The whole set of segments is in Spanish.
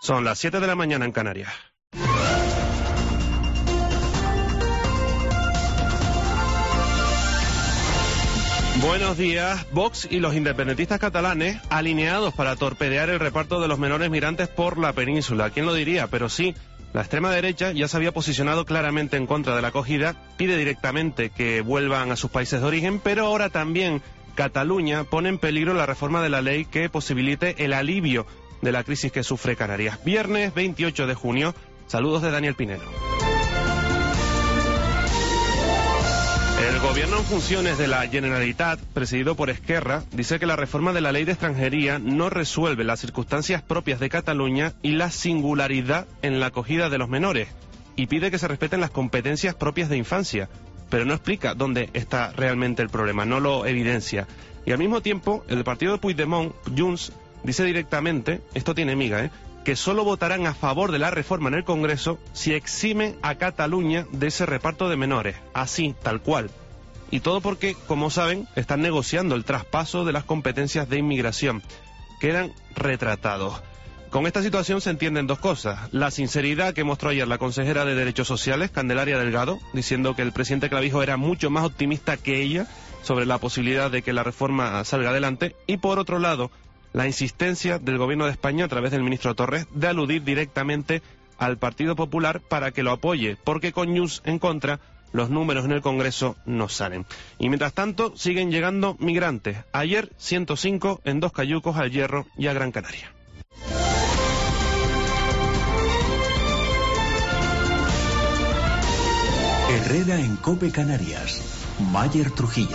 Son las 7 de la mañana en Canarias. Buenos días. Vox y los independentistas catalanes alineados para torpedear el reparto de los menores migrantes por la península. ¿Quién lo diría? Pero sí, la extrema derecha ya se había posicionado claramente en contra de la acogida, pide directamente que vuelvan a sus países de origen, pero ahora también Cataluña pone en peligro la reforma de la ley que posibilite el alivio de la crisis que sufre Canarias. Viernes 28 de junio. Saludos de Daniel Pinero. El gobierno en funciones de la Generalitat, presidido por Esquerra, dice que la reforma de la ley de extranjería no resuelve las circunstancias propias de Cataluña y la singularidad en la acogida de los menores, y pide que se respeten las competencias propias de infancia, pero no explica dónde está realmente el problema, no lo evidencia. Y al mismo tiempo, el partido de Puigdemont, Junts, dice directamente, esto tiene miga, que solo votarán a favor de la reforma en el Congreso si eximen a Cataluña de ese reparto de menores, así, tal cual. Y todo porque, como saben, están negociando el traspaso de las competencias de inmigración. Quedan retratados. Con esta situación se entienden dos cosas. La sinceridad que mostró ayer la consejera de Derechos Sociales, Candelaria Delgado, diciendo que el presidente Clavijo era mucho más optimista que ella sobre la posibilidad de que la reforma salga adelante. Y por otro lado, la insistencia del Gobierno de España a través del ministro Torres de aludir directamente al Partido Popular para que lo apoye, porque con Junts en contra los números en el Congreso no salen. Y mientras tanto siguen llegando migrantes. Ayer 105 en Dos Cayucos, al Hierro y a Gran Canaria. Herrera en COPE Canarias. Mayer Trujillo.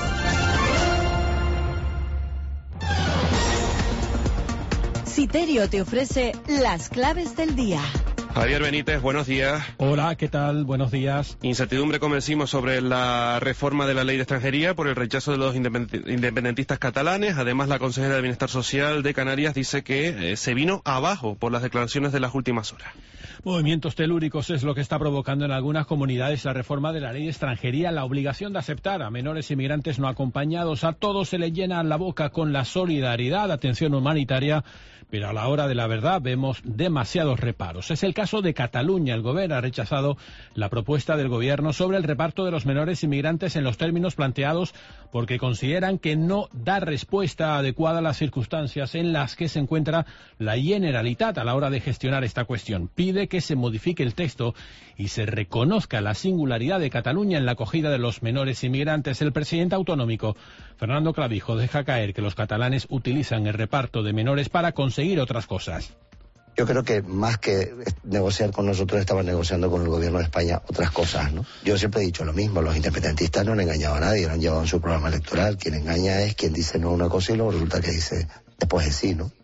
Citerio te ofrece las claves del día. Javier Benítez, buenos días. Hola, ¿qué tal? Buenos días. Incertidumbre, como decimos, sobre la reforma de la ley de extranjería por el rechazo de los independentistas catalanes. Además, la consejera de Bienestar Social de Canarias dice que se vino abajo por las declaraciones de las últimas horas. Movimientos telúricos es lo que está provocando en algunas comunidades la reforma de la ley de extranjería, la obligación de aceptar a menores inmigrantes no acompañados. A todos se les llena la boca con la solidaridad, atención humanitaria, pero a la hora de la verdad vemos demasiados reparos. Es el caso de Cataluña. El gobierno ha rechazado la propuesta del gobierno sobre el reparto de los menores inmigrantes en los términos planteados porque consideran que no da respuesta adecuada a las circunstancias en las que se encuentra la Generalitat a la hora de gestionar esta cuestión. Pide que se modifique el texto y se reconozca la singularidad de Cataluña en la acogida de los menores inmigrantes. El presidente autonómico, Fernando Clavijo, deja caer que los catalanes utilizan el reparto de menores para conseguir otras cosas. Yo creo que más que negociar con nosotros, estaban negociando con el gobierno de España otras cosas, ¿no? Yo siempre he dicho lo mismo, los independentistas no han engañado a nadie, no han llevado en su programa electoral. Quien engaña es quien dice no una cosa y luego resulta que dice después de sí, ¿no?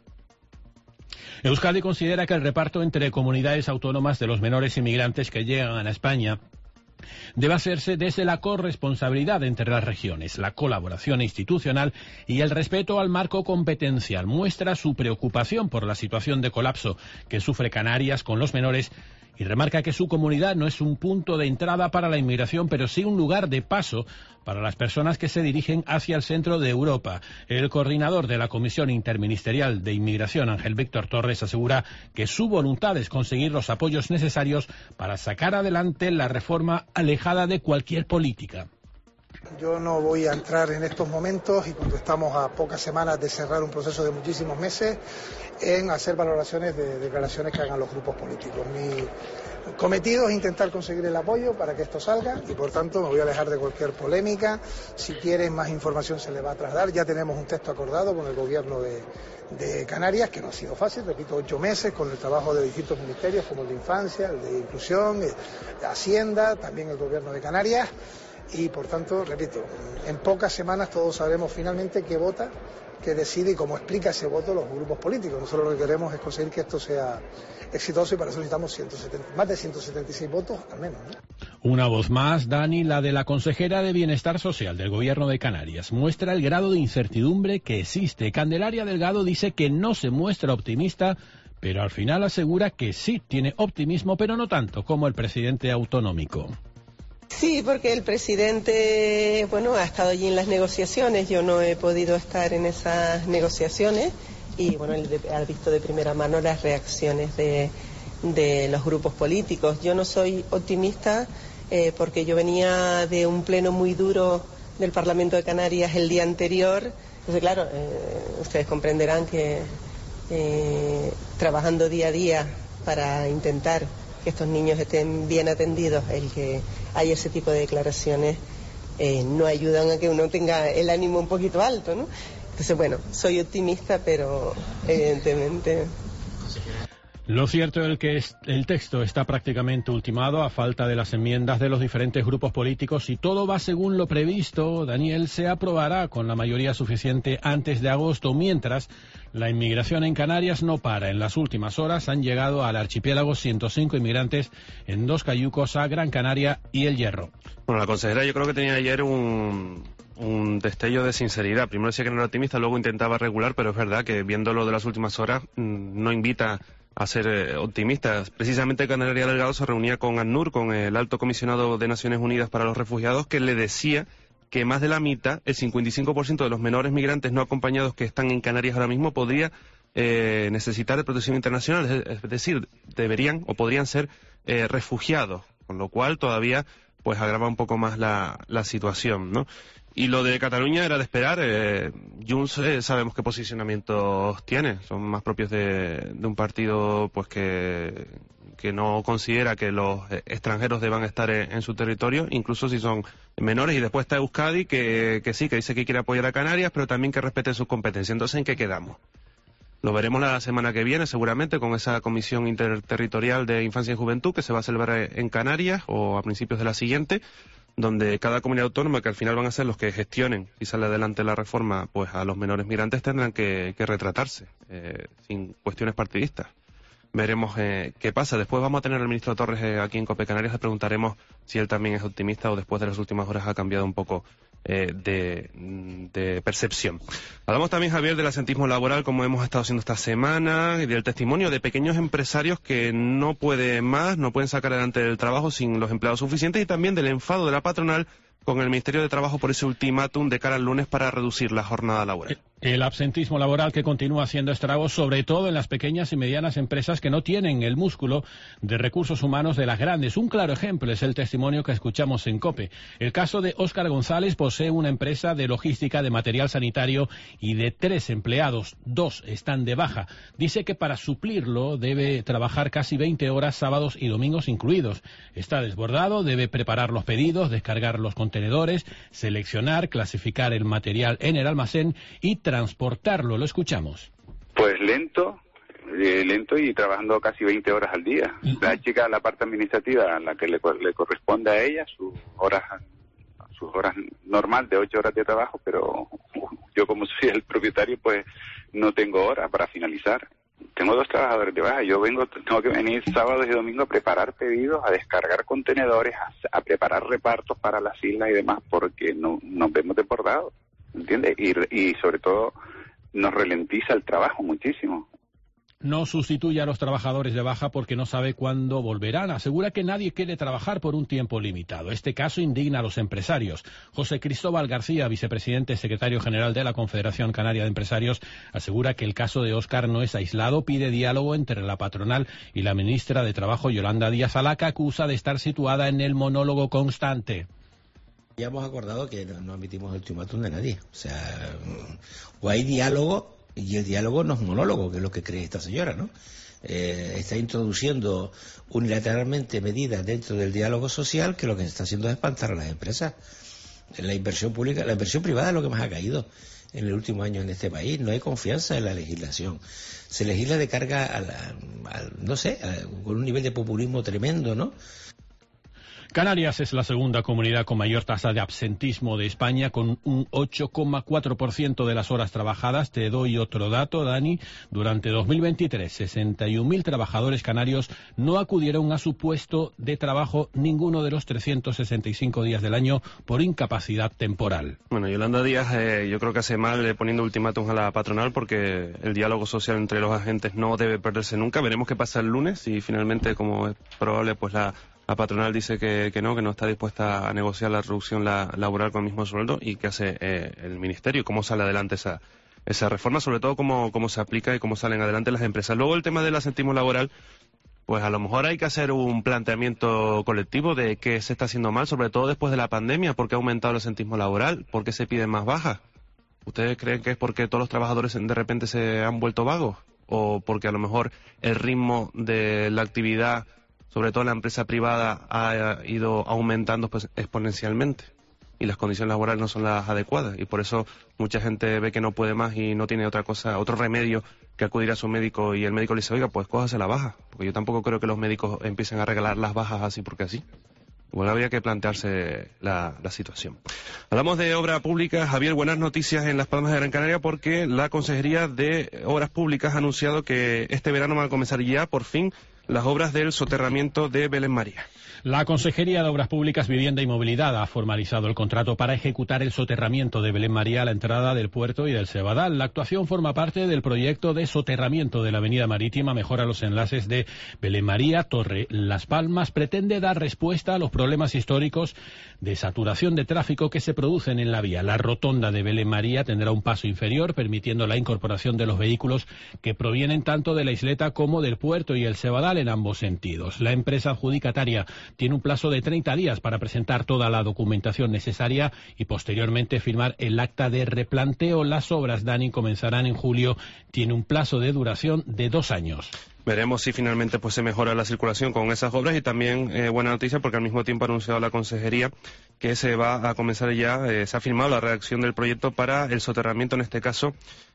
Euskadi considera que el reparto entre comunidades autónomas de los menores inmigrantes que llegan a España debe hacerse desde la corresponsabilidad entre las regiones, la colaboración institucional y el respeto al marco competencial. Muestra su preocupación por la situación de colapso que sufre Canarias con los menores y remarca que su comunidad no es un punto de entrada para la inmigración, pero sí un lugar de paso para las personas que se dirigen hacia el centro de Europa. El coordinador de la Comisión Interministerial de Inmigración, Ángel Víctor Torres, asegura que su voluntad es conseguir los apoyos necesarios para sacar adelante la reforma alejada de cualquier política. Yo no voy a entrar en estos momentos y cuando estamos a pocas semanas de cerrar un proceso de muchísimos meses en hacer valoraciones de declaraciones que hagan los grupos políticos. Mi cometido es intentar conseguir el apoyo para que esto salga y por tanto me voy a alejar de cualquier polémica. Si quieren más información se les va a trasladar. Ya tenemos un texto acordado con el gobierno de Canarias, que no ha sido fácil, repito, 8 meses, con el trabajo de distintos ministerios como el de Infancia, el de Inclusión, de Hacienda, también el gobierno de Canarias. Y por tanto, repito, en pocas semanas todos sabremos finalmente qué vota, qué decide y cómo explica ese voto los grupos políticos. Nosotros lo que queremos es conseguir que esto sea exitoso y para eso necesitamos más de 176 votos al menos, ¿no? Una voz más, Dani, la de la consejera de Bienestar Social del Gobierno de Canarias. Muestra el grado de incertidumbre que existe. Candelaria Delgado dice que no se muestra optimista, pero al final asegura que sí tiene optimismo, pero no tanto como el presidente autonómico. Sí, porque el presidente, ha estado allí en las negociaciones, yo no he podido estar en esas negociaciones y bueno, él ha visto de primera mano las reacciones de los grupos políticos. Yo no soy optimista porque yo venía de un pleno muy duro del Parlamento de Canarias el día anterior. Entonces, claro, ustedes comprenderán que trabajando día a día para intentar que estos niños estén bien atendidos, el que haya ese tipo de declaraciones no ayudan a que uno tenga el ánimo un poquito alto, ¿no? Entonces, bueno, soy optimista, pero evidentemente... Lo cierto es que el texto está prácticamente ultimado a falta de las enmiendas de los diferentes grupos políticos. Si todo va según lo previsto, Daniel, se aprobará con la mayoría suficiente antes de agosto, mientras la inmigración en Canarias no para. En las últimas horas han llegado al archipiélago 105 inmigrantes en 2 cayucos a Gran Canaria y El Hierro. Bueno, la consejera yo creo que tenía ayer un destello de sinceridad. Primero decía que no era optimista, luego intentaba regular, pero es verdad que viéndolo de las últimas horas no invita a ser optimistas. Precisamente Canaria Delgado se reunía con ACNUR, con el Alto Comisionado de Naciones Unidas para los Refugiados, que le decía que más de la mitad, el 55% de los menores migrantes no acompañados que están en Canarias ahora mismo podría necesitar de protección internacional, es decir, deberían o podrían ser refugiados, con lo cual todavía pues agrava un poco más la situación, ¿no? Y lo de Cataluña era de esperar. Junts sabemos qué posicionamientos tiene, son más propios de un partido pues que no considera que los extranjeros deban estar en su territorio, incluso si son menores. Y después está Euskadi, que sí, que dice que quiere apoyar a Canarias, pero también que respete sus competencias. Entonces, ¿en qué quedamos? Lo veremos la semana que viene, seguramente, con esa comisión interterritorial de infancia y juventud que se va a celebrar en Canarias o a principios de la siguiente, donde cada comunidad autónoma, que al final van a ser los que gestionen, si sale adelante la reforma, pues a los menores migrantes tendrán que retratarse, sin cuestiones partidistas. Veremos qué pasa. Después vamos a tener al ministro Torres aquí en COPE Canarias. Le preguntaremos si él también es optimista o después de las últimas horas ha cambiado un poco de percepción. Hablamos también, Javier, del asentismo laboral, como hemos estado haciendo esta semana, y del testimonio de pequeños empresarios que no pueden más, no pueden sacar adelante el trabajo sin los empleados suficientes, y también del enfado de la patronal con el Ministerio de Trabajo por ese ultimátum de cara al lunes para reducir la jornada laboral. El absentismo laboral que continúa haciendo estragos, sobre todo en las pequeñas y medianas empresas que no tienen el músculo de recursos humanos de las grandes. Un claro ejemplo es el testimonio que escuchamos en COPE. El caso de Óscar González posee una empresa de logística de material sanitario y de 3 empleados, 2 están de baja. Dice que para suplirlo debe trabajar casi 20 horas, sábados y domingos incluidos. Está desbordado, debe preparar los pedidos, descargar los contenedores, seleccionar, clasificar el material en el almacén y transportarlo. Lo escuchamos. Pues lento y trabajando casi 20 horas al día. La chica de la parte administrativa, a la que le corresponde a ella, sus horas normal de 8 horas de trabajo, pero yo como soy el propietario, pues no tengo hora para finalizar. Tengo 2 trabajadores de baja. Tengo que venir sábados y domingos a preparar pedidos, a descargar contenedores, a preparar repartos para las islas y demás, porque nos vemos desbordados, ¿entiendes? Y sobre todo nos ralentiza el trabajo muchísimo. No sustituye a los trabajadores de baja porque no sabe cuándo volverán. Asegura que nadie quiere trabajar por un tiempo limitado. Este caso indigna a los empresarios. José Cristóbal García, vicepresidente secretario general de la Confederación Canaria de Empresarios, asegura que el caso de Óscar no es aislado. Pide diálogo entre la patronal y la ministra de Trabajo, Yolanda Díaz Alá, que acusa de estar situada en el monólogo constante. Ya hemos acordado que no admitimos el ultimátum de nadie. O sea, o hay diálogo, y el diálogo no es monólogo, que es lo que cree esta señora, ¿no? Está introduciendo unilateralmente medidas dentro del diálogo social que lo que está haciendo es espantar a las empresas. La inversión pública, la inversión privada es lo que más ha caído en el último año en este país. No hay confianza en la legislación. Se legisla de carga con un nivel de populismo tremendo, ¿no? Canarias es la segunda comunidad con mayor tasa de absentismo de España, con un 8,4% de las horas trabajadas. Te doy otro dato, Dani. Durante 2023, 61.000 trabajadores canarios no acudieron a su puesto de trabajo ninguno de los 365 días del año por incapacidad temporal. Bueno, Yolanda Díaz yo creo que hace mal poniendo ultimátums a la patronal, porque el diálogo social entre los agentes no debe perderse nunca. Veremos qué pasa el lunes y finalmente, como es probable, pues la patronal dice que no está dispuesta a negociar la reducción laboral con el mismo sueldo. ¿Y qué hace el ministerio? ¿Cómo sale adelante esa esa reforma, sobre todo cómo se aplica y cómo salen adelante las empresas. Luego el tema del asentismo laboral, pues a lo mejor hay que hacer un planteamiento colectivo de qué se está haciendo mal, sobre todo después de la pandemia, por qué ha aumentado el asentismo laboral, por qué se piden más bajas. ¿Ustedes creen que es porque todos los trabajadores de repente se han vuelto vagos? ¿O porque a lo mejor el ritmo de la actividad, sobre todo en la empresa privada, ha ido aumentando pues, exponencialmente? Y las condiciones laborales no son las adecuadas. Y por eso mucha gente ve que no puede más y no tiene otra cosa, otro remedio que acudir a su médico. Y el médico le dice, oiga, pues cójase la baja. Porque yo tampoco creo que los médicos empiecen a regalar las bajas así porque así. Bueno, habría que plantearse la situación. Hablamos de obra pública. Javier, buenas noticias en Las Palmas de Gran Canaria porque la Consejería de Obras Públicas ha anunciado que este verano van a comenzar ya, por fin, las obras del soterramiento de Belén María. La Consejería de Obras Públicas, Vivienda y Movilidad ha formalizado el contrato para ejecutar el soterramiento de Belén María a la entrada del puerto y del Cebadal. La actuación forma parte del proyecto de soterramiento de la avenida marítima, mejora los enlaces de Belén María, Torre Las Palmas. Pretende dar respuesta a los problemas históricos de saturación de tráfico que se producen en la vía. La rotonda de Belén María tendrá un paso inferior, permitiendo la incorporación de los vehículos que provienen tanto de la isleta como del puerto y el Cebadal en ambos sentidos. La empresa adjudicataria tiene un plazo de 30 días para presentar toda la documentación necesaria y posteriormente firmar el acta de replanteo. Las obras, Dani, comenzarán en julio. Tiene un plazo de duración de 2 años. Veremos si finalmente pues se mejora la circulación con esas obras y también buena noticia porque al mismo tiempo ha anunciado la Consejería que se va a comenzar ya, se ha firmado la redacción del proyecto para el soterramiento, en este caso,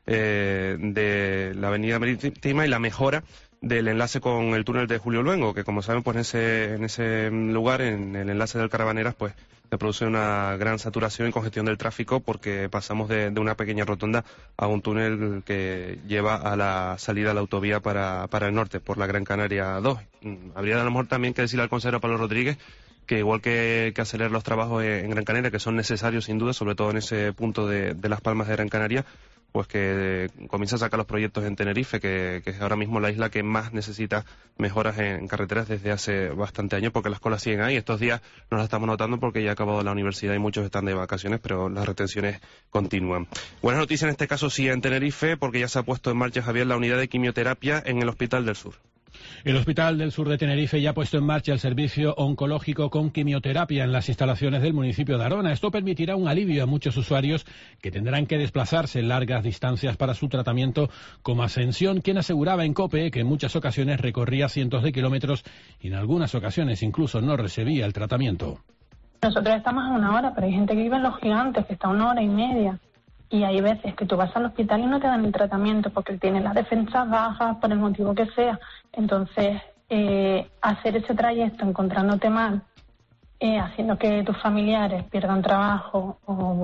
de la avenida marítima y la mejora del enlace con el túnel de Julio Luengo, que como saben, pues en ese lugar, en el enlace del Carabaneras, pues se produce una gran saturación y congestión del tráfico porque pasamos de una pequeña rotonda a un túnel que lleva a la salida de la autovía para el norte, por la Gran Canaria 2. Habría a lo mejor también que decirle al consejero Pablo Rodríguez que igual que acelerar los trabajos en Gran Canaria, que son necesarios sin duda, sobre todo en ese punto de Las Palmas de Gran Canaria, pues que comienza a sacar los proyectos en Tenerife, que es ahora mismo la isla que más necesita mejoras en carreteras desde hace bastante años, porque las colas siguen ahí. Estos días no las estamos notando porque ya ha acabado la universidad y muchos están de vacaciones, pero las retenciones continúan. Buenas noticias en este caso sí en Tenerife, porque ya se ha puesto en marcha, Javier, la unidad de quimioterapia en el Hospital del Sur. El Hospital del Sur de Tenerife ya ha puesto en marcha el servicio oncológico con quimioterapia en las instalaciones del municipio de Arona. Esto permitirá un alivio a muchos usuarios que tendrán que desplazarse largas distancias para su tratamiento, como Ascensión, quien aseguraba en COPE que en muchas ocasiones recorría cientos de kilómetros y en algunas ocasiones incluso no recibía el tratamiento. Nosotros estamos a 1 hora, pero hay gente que vive en Los Gigantes, que está a 1 hora y media. Y hay veces que tú vas al hospital y no te dan el tratamiento porque tienes las defensas bajas, por el motivo que sea. Entonces, hacer ese trayecto encontrándote mal, haciendo que tus familiares pierdan trabajo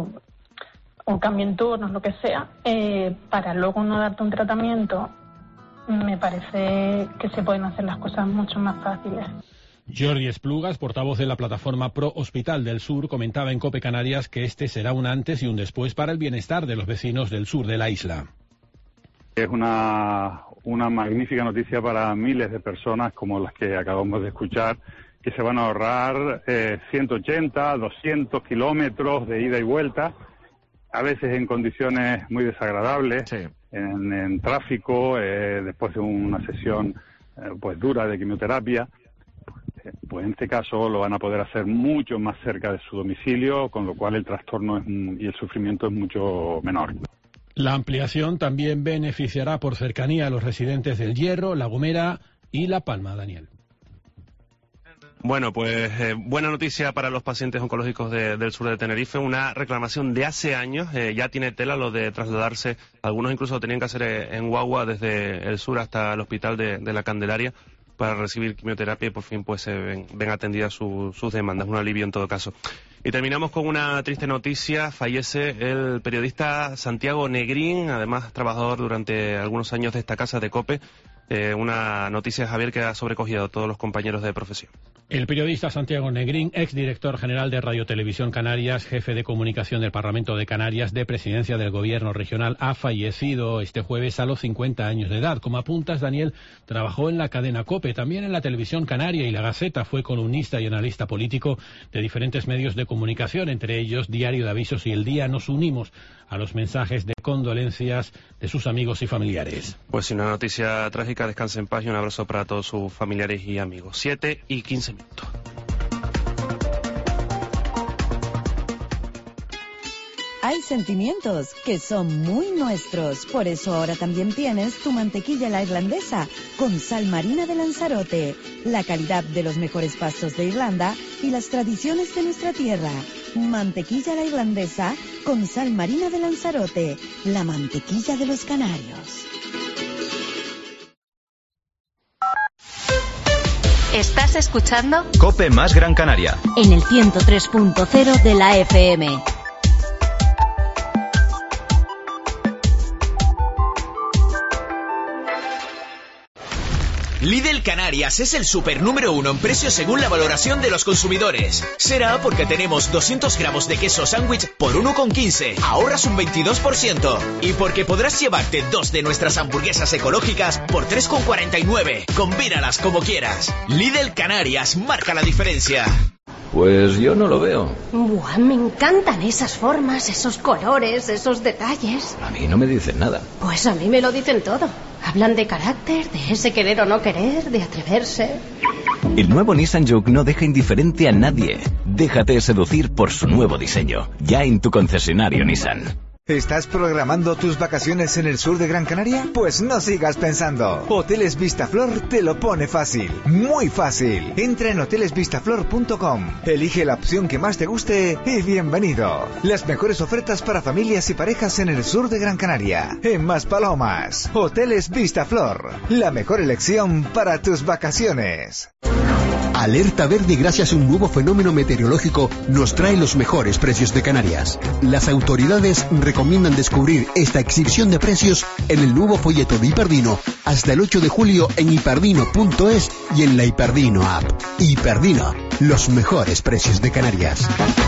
o cambien turnos, lo que sea, para luego no darte un tratamiento, me parece que se pueden hacer las cosas mucho más fáciles. Jordi Esplugas, portavoz de la plataforma Pro Hospital del Sur, comentaba en COPE Canarias que este será un antes y un después para el bienestar de los vecinos del sur de la isla. Es una magnífica noticia para miles de personas como las que acabamos de escuchar, que se van a ahorrar 180, 200 kilómetros de ida y vuelta, a veces en condiciones muy desagradables, sí. en tráfico, después de una sesión pues dura de quimioterapia. Pues en este caso lo van a poder hacer mucho más cerca de su domicilio, con lo cual el trastorno y el sufrimiento es mucho menor. La ampliación también beneficiará por cercanía a los residentes del Hierro, La Gomera y La Palma, Daniel. Bueno, pues buena noticia para los pacientes oncológicos del sur de Tenerife. Una reclamación de hace años, ya tiene tela lo de trasladarse. Algunos incluso lo tenían que hacer en guagua desde el sur hasta el hospital de la Candelaria para recibir quimioterapia y por fin pues ven atendidas sus demandas, un alivio en todo caso. Y terminamos con una triste noticia: fallece el periodista Santiago Negrín, además trabajador durante algunos años de esta casa de COPE. Una noticia, Javier, que ha sobrecogido a todos los compañeros de profesión. El periodista Santiago Negrín, exdirector general de Radio Televisión Canarias, jefe de comunicación del Parlamento de Canarias, de presidencia del Gobierno regional, ha fallecido este jueves a los 50 años de edad. Como apuntas, Daniel, trabajó en la cadena COPE, también en la Televisión Canaria y La Gaceta. Fue columnista y analista político de diferentes medios de comunicación, entre ellos Diario de Avisos y El Día. Nos unimos a los mensajes de condolencias de sus amigos y familiares. Pues una noticia trágica, descanse en paz y un abrazo para todos sus familiares y amigos. 7:15. Hay sentimientos que son muy nuestros, por eso ahora también tienes tu mantequilla la irlandesa con sal marina de Lanzarote, la calidad de los mejores pastos de Irlanda y las tradiciones de nuestra tierra. Mantequilla la irlandesa con sal marina de Lanzarote, la mantequilla de los canarios. ¿Estás escuchando? COPE más Gran Canaria. En el 103.0 de la FM. Lidl Canarias es el super número 1 en precios según la valoración de los consumidores. Será porque tenemos 200 gramos de queso sándwich por 1,15, ahorras un 22%. Y porque podrás llevarte 2 de nuestras hamburguesas ecológicas por 3,49. Combínalas como quieras. Lidl Canarias marca la diferencia. Pues yo no lo veo. Buah, me encantan esas formas, esos colores, esos detalles. A mí no me dicen nada. Pues a mí me lo dicen todo. Hablan de carácter, de ese querer o no querer, de atreverse. El nuevo Nissan Juke no deja indiferente a nadie. Déjate seducir por su nuevo diseño. Ya en tu concesionario Nissan. ¿Estás programando tus vacaciones en el sur de Gran Canaria? Pues no sigas pensando. Hoteles Vistaflor te lo pone fácil. Muy fácil. Entra en hotelesvistaflor.com. Elige la opción que más te guste y bienvenido. Las mejores ofertas para familias y parejas en el sur de Gran Canaria. En Maspalomas. Hoteles Vistaflor. La mejor elección para tus vacaciones. Alerta verde gracias a un nuevo fenómeno meteorológico nos trae los mejores precios de Canarias. Las autoridades recomiendan descubrir esta exhibición de precios en el nuevo folleto de Hiperdino hasta el 8 de julio en hiperdino.es y en la Hiperdino app. Hiperdino, los mejores precios de Canarias.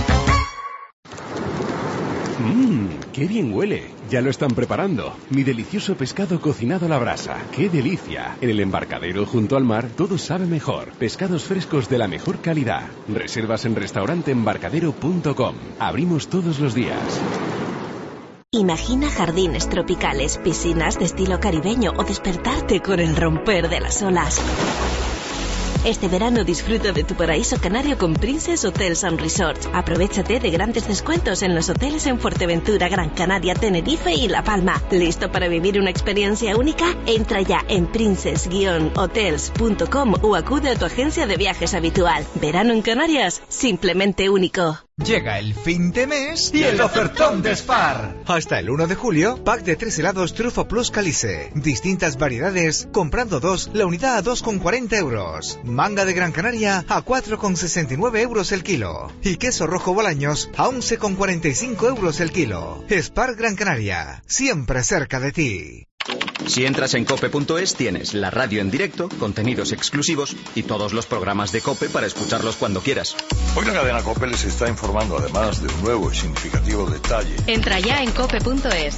¡Qué bien huele! Ya lo están preparando. Mi delicioso pescado cocinado a la brasa. ¡Qué delicia! En el embarcadero junto al mar todo sabe mejor. Pescados frescos de la mejor calidad. Reservas en restauranteembarcadero.com. Abrimos todos los días. Imagina jardines tropicales, piscinas de estilo caribeño o despertarte con el romper de las olas. Este verano disfruta de tu paraíso canario con Princess Hotels and Resorts. Aprovéchate de grandes descuentos en los hoteles en Fuerteventura, Gran Canaria, Tenerife y La Palma. ¿Listo para vivir una experiencia única? Entra ya en princess-hotels.com o acude a tu agencia de viajes habitual. Verano en Canarias, simplemente único. Llega el fin de mes y el ofertón de Spar. Hasta el 1 de julio, pack de 3 helados Trufo Plus Calice. Distintas variedades, comprando 2, la unidad a 2,40 euros. Manga de Gran Canaria a 4,69 euros el kilo. Y queso rojo Bolaños a 11,45 euros el kilo. Spar Gran Canaria, siempre cerca de ti. Si entras en cope.es tienes la radio en directo, contenidos exclusivos y todos los programas de COPE para escucharlos cuando quieras. Hoy la cadena COPE les está informando además de un nuevo y significativo detalle. Entra ya en cope.es.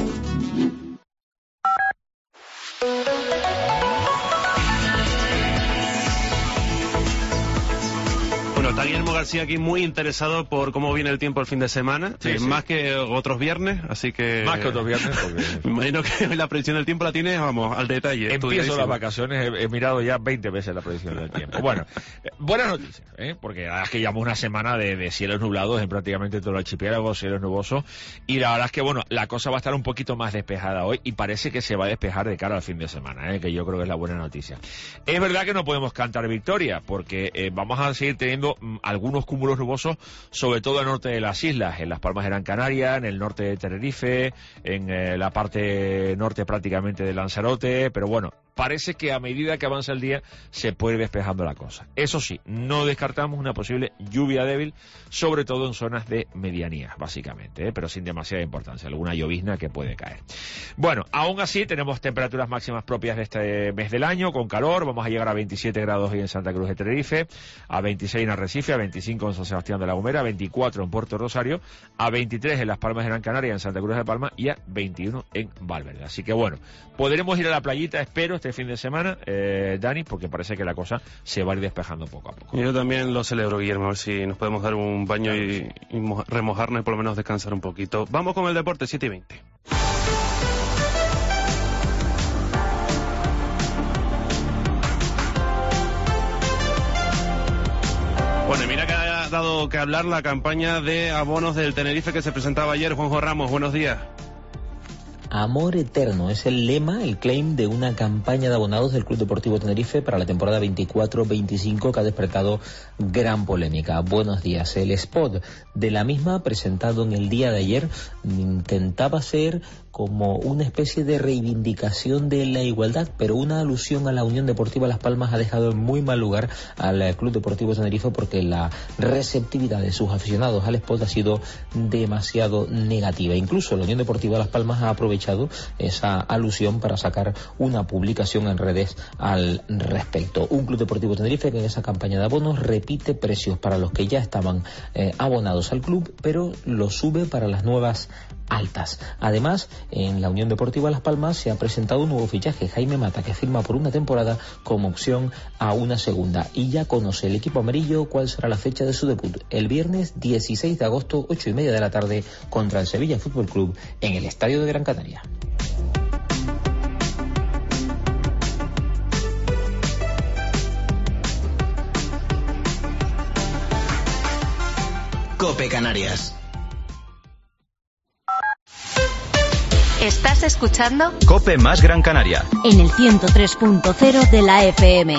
Bueno, está Guillermo García aquí muy interesado por cómo viene el tiempo el fin de semana, sí. Más que otros viernes, así que... Más que otros viernes, porque... Me imagino que la predicción del tiempo la tienes, vamos, al detalle. Empiezo las vacaciones, he mirado ya 20 veces la predicción del tiempo. Bueno, buenas noticias, porque la verdad es que llevamos una semana de cielos nublados en prácticamente todo el archipiélago, cielos nubosos, y la verdad es que, bueno, la cosa va a estar un poquito más despejada hoy, y parece que se va a despejar de cara al fin de semana, que yo creo que es la buena noticia. Es verdad que no podemos cantar victoria, porque vamos a seguir teniendo algunos cúmulos nubosos, sobre todo al norte de las islas, en las Palmas de Gran Canaria, en el norte de Tenerife, en la parte norte prácticamente de Lanzarote, pero bueno, parece que a medida que avanza el día se puede ir despejando la cosa. Eso sí, no descartamos una posible lluvia débil, sobre todo en zonas de medianías, básicamente, pero sin demasiada importancia, alguna llovizna que puede caer. Bueno, aún así tenemos temperaturas máximas propias de este mes del año, con calor, vamos a llegar a 27 grados hoy en Santa Cruz de Tenerife, a 26 en Arrecife, a 25 en San Sebastián de la Gomera, a 24 en Puerto Rosario, a 23 en Las Palmas de Gran Canaria, en Santa Cruz de Palma, y a 21 en Valverde. Así que bueno, podremos ir a la playita, espero, este fin de semana, Dani, porque parece que la cosa se va a ir despejando poco a poco. Yo también lo celebro, Guillermo, a ver si nos podemos dar un baño y remojarnos y por lo menos descansar un poquito. Vamos con el deporte, 7:20. Bueno, mira que ha dado que hablar la campaña de abonos del Tenerife que se presentaba ayer. Juanjo Ramos, buenos días. Amor eterno es el lema, el claim de una campaña de abonados del Club Deportivo Tenerife para la temporada 24-25 que ha despertado gran polémica. Buenos días. El spot de la misma, presentado en el día de ayer, intentaba ser como una especie de reivindicación de la igualdad, pero una alusión a la Unión Deportiva Las Palmas ha dejado en muy mal lugar al Club Deportivo Tenerife, porque la receptividad de sus aficionados al spot ha sido demasiado negativa. Incluso la Unión Deportiva Las Palmas ha aprovechado esa alusión para sacar una publicación en redes al respecto. Un Club Deportivo Tenerife que en esa campaña de abonos repite precios para los que ya estaban abonados al club, pero lo sube para las nuevas altas. Además, en la Unión Deportiva Las Palmas se ha presentado un nuevo fichaje, Jaime Mata, que firma por una temporada como opción a una segunda, y ya conoce el equipo amarillo cuál será la fecha de su debut: el viernes 16 de agosto, 8:30 de la tarde, contra el Sevilla Fútbol Club en el Estadio de Gran Canaria. COPE Canarias. ¿Estás escuchando? COPE más Gran Canaria. En el 103.0 de la FM.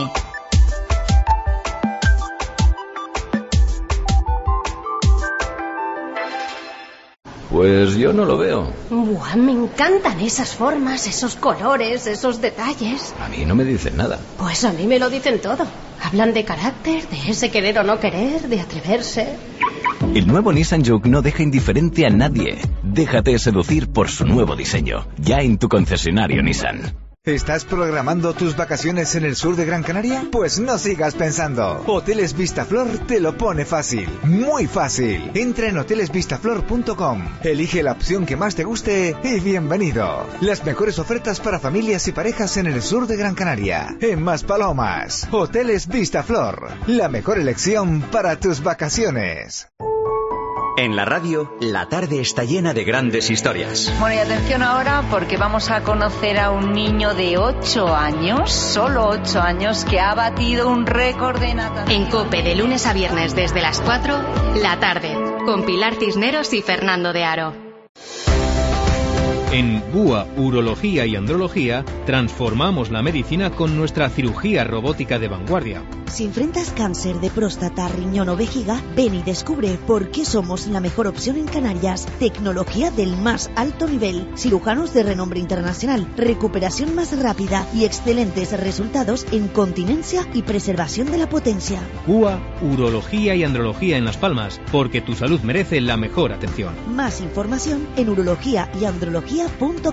Pues yo no lo veo. Buah, me encantan esas formas, esos colores, esos detalles. A mí no me dicen nada. Pues a mí me lo dicen todo. Hablan de carácter, de ese querer o no querer, de atreverse. El nuevo Nissan Juke no deja indiferente a nadie. Déjate seducir por su nuevo diseño. Ya en tu concesionario Nissan. ¿Estás programando tus vacaciones en el sur de Gran Canaria? Pues no sigas pensando. Hoteles Vistaflor te lo pone fácil. Muy fácil. Entra en hotelesvistaflor.com. Elige la opción que más te guste y bienvenido. Las mejores ofertas para familias y parejas en el sur de Gran Canaria. En Maspalomas. Hoteles Vistaflor. La mejor elección para tus vacaciones. En la radio, la tarde está llena de grandes historias. Bueno, y atención ahora, porque vamos a conocer a un niño de 8 años, solo 8 años, que ha batido un récord de natación. En COPE, de lunes a viernes desde las 4, la tarde, con Pilar Cisneros y Fernando de Aro. En BUA Urología y Andrología transformamos la medicina con nuestra cirugía robótica de vanguardia. Si enfrentas cáncer de próstata, riñón o vejiga, ven y descubre por qué somos la mejor opción en Canarias. Tecnología del más alto nivel, cirujanos de renombre internacional, recuperación más rápida y excelentes resultados en continencia y preservación de la potencia. BUA Urología y Andrología en Las Palmas, porque tu salud merece la mejor atención. Más información en urologiayandrología.com.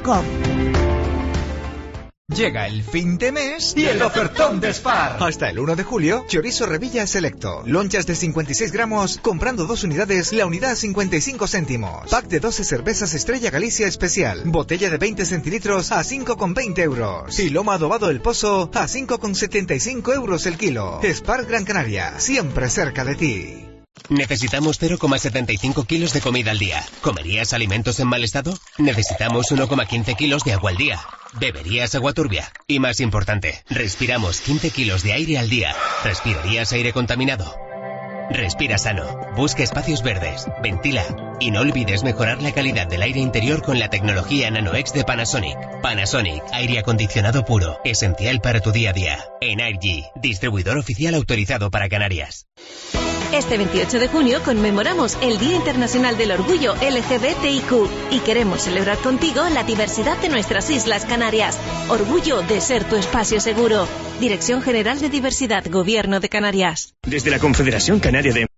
Llega el fin de mes y el ofertón de Spar. Hasta el 1 de julio, chorizo Revilla Selecto. Lonchas de 56 gramos, comprando 2 unidades, la unidad a 55 céntimos. Pack de 12 cervezas Estrella Galicia Especial. Botella de 20 centilitros a 5,20 euros. Y lomo adobado El Pozo a 5,75 euros el kilo. Spar Gran Canaria, siempre cerca de ti. Necesitamos 0,75 kilos de comida al día. ¿Comerías alimentos en mal estado? Necesitamos 1,15 kilos de agua al día. ¿Beberías agua turbia? Y más importante, respiramos 15 kilos de aire al día. ¿Respirarías aire contaminado? Respira sano, busca espacios verdes, ventila y no olvides mejorar la calidad del aire interior con la tecnología NanoX de Panasonic. Panasonic, aire acondicionado puro, esencial para tu día a día. Energy, distribuidor oficial autorizado para Canarias. Este 28 de junio conmemoramos el Día Internacional del Orgullo LGBTIQ y queremos celebrar contigo la diversidad de nuestras Islas Canarias. Orgullo de ser tu espacio seguro. Dirección General de Diversidad, Gobierno de Canarias. Desde la Confederación Canaria de...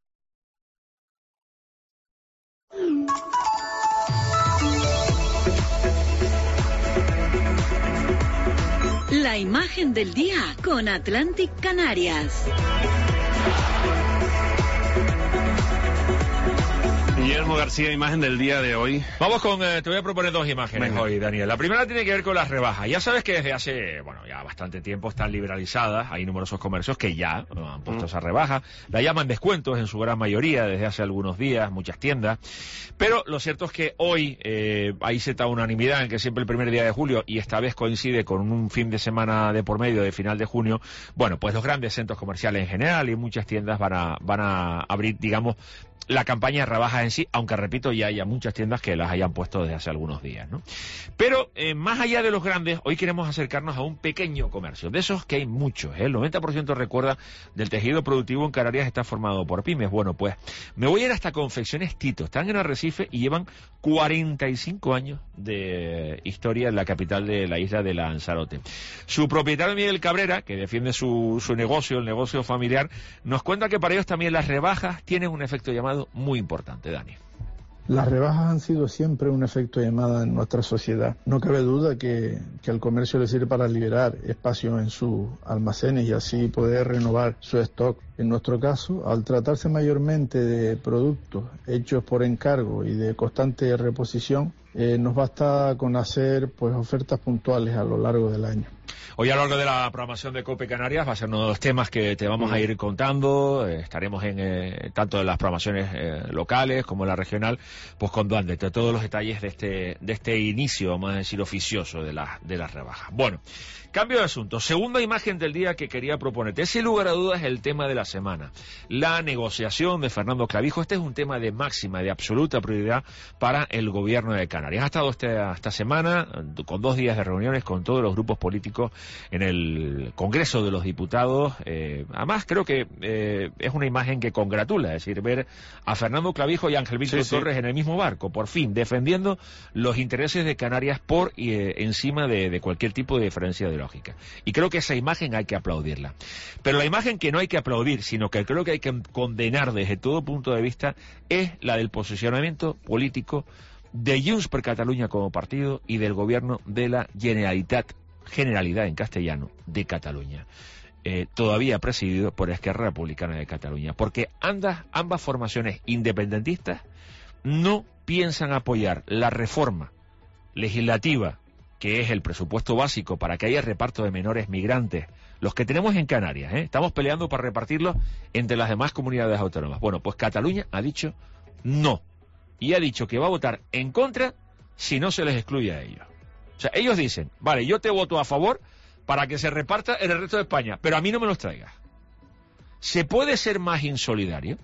La imagen del día con Atlantic Canarias. Y el Guillermo García, imagen del día de hoy. Vamos con, te voy a proponer dos imágenes hoy, Daniel. La primera tiene que ver con las rebajas. Ya sabes que desde hace, ya bastante tiempo están liberalizadas. Hay numerosos comercios que ya han puesto esa rebaja. La llaman descuentos en su gran mayoría desde hace algunos días, muchas tiendas. Pero lo cierto es que hoy hay cierta unanimidad en que siempre el primer día de julio, y esta vez coincide con un fin de semana de por medio de final de junio, bueno, pues los grandes centros comerciales en general y muchas tiendas van a abrir, digamos, la campaña de rebajas en sí, aunque repito, ya haya muchas tiendas que las hayan puesto desde hace algunos días, ¿no? Pero más allá de los grandes, hoy queremos acercarnos a un pequeño comercio, de esos que hay muchos, ¿eh? El 90% recuerda del tejido productivo en Canarias está formado por pymes. Bueno, pues me voy a ir hasta Confecciones Tito, están en Arrecife y llevan 45 años de historia en la capital de la isla de Lanzarote. Su propietario Miguel Cabrera, que defiende su negocio, el negocio familiar, nos cuenta que para ellos también las rebajas tienen un efecto llamado muy importante, Dani. Las rebajas han sido siempre un efecto llamada en nuestra sociedad. No cabe duda que al comercio le sirve para liberar espacio en sus almacenes y así poder renovar su stock. En nuestro caso, al tratarse mayormente de productos hechos por encargo y de constante reposición, nos basta con hacer pues ofertas puntuales a lo largo del año. Hoy a lo largo de la programación de COPE Canarias va a ser uno de los temas que te vamos a ir contando. Estaremos en tanto en las programaciones locales como en la regional, pues contándote todos los detalles de este inicio, vamos a decir, oficioso de las rebajas. Bueno, cambio de asunto. Segunda imagen del día que quería proponerte. Sin lugar a dudas, el tema de la semana. La negociación de Fernando Clavijo. Este es un tema de máxima, de absoluta prioridad para el gobierno de Canarias. Ha estado esta semana con 2 días de reuniones con todos los grupos políticos en el Congreso de los Diputados. Además, creo que es una imagen que congratula, es decir, ver a Fernando Clavijo y Ángel Víctor Torres en el mismo barco, por fin, defendiendo los intereses de Canarias por encima de cualquier tipo de diferencia ideológica. Y creo que esa imagen hay que aplaudirla. Pero la imagen que no hay que aplaudir, sino que creo que hay que condenar desde todo punto de vista, es la del posicionamiento político de Junts per Catalunya como partido y del gobierno de la Generalidad en castellano de Cataluña, todavía presidido por Esquerra Republicana de Cataluña, porque ambas formaciones independentistas no piensan apoyar la reforma legislativa, que es el presupuesto básico para que haya reparto de menores migrantes, los que tenemos en Canarias, estamos peleando para repartirlos entre las demás comunidades autónomas. Bueno, pues Cataluña ha dicho no, y ha dicho que va a votar en contra si no se les excluye a ellos. O sea, ellos dicen, vale, yo te voto a favor para que se reparta en el resto de España, pero a mí no me los traigas. ¿Se puede ser más insolidario?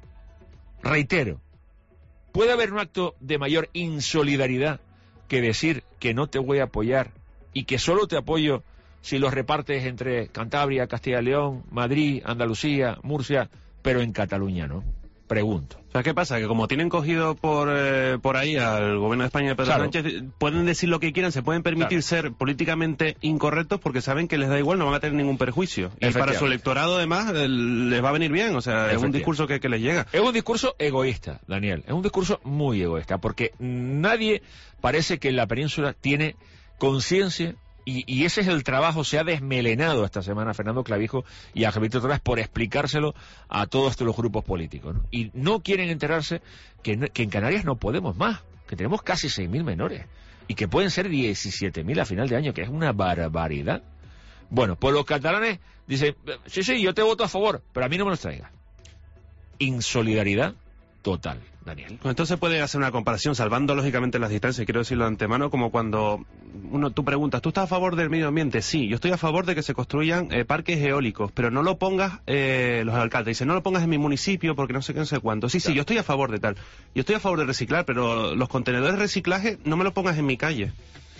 Reitero, ¿puede haber un acto de mayor insolidaridad que decir que no te voy a apoyar y que solo te apoyo si los repartes entre Cantabria, Castilla y León, Madrid, Andalucía, Murcia, pero en Cataluña no? Pregunto. O sea, ¿qué pasa? Que como tienen cogido por ahí al gobierno de España de Pedro Sánchez, pueden decir lo que quieran, se pueden permitir ser políticamente incorrectos porque saben que les da igual, no van a tener ningún perjuicio. Y para su electorado, además, les va a venir bien. O sea, es un discurso que les llega. Es un discurso egoísta, Daniel. Es un discurso muy egoísta porque nadie parece que en la península tiene conciencia. Y ese es el trabajo, se ha desmelenado esta semana Fernando Clavijo y Ángel Víctor Torres por explicárselo a todos los grupos políticos, ¿no? Y no quieren enterarse que en Canarias no podemos más, que tenemos casi 6.000 menores y que pueden ser 17.000 a final de año, que es una barbaridad. Bueno, pues los catalanes dicen, sí, yo te voto a favor, pero a mí no me los traigas. Insolidaridad total, Daniel. Entonces se puede hacer una comparación, salvando lógicamente las distancias, quiero decirlo de antemano, como cuando tú preguntas, ¿tú estás a favor del medio ambiente? Sí, yo estoy a favor de que se construyan parques eólicos, pero no lo pongas, los alcaldes dicen, no lo pongas en mi municipio porque no sé qué, no sé cuánto. Sí, yo estoy a favor de tal. Yo estoy a favor de reciclar, pero los contenedores de reciclaje no me los pongas en mi calle.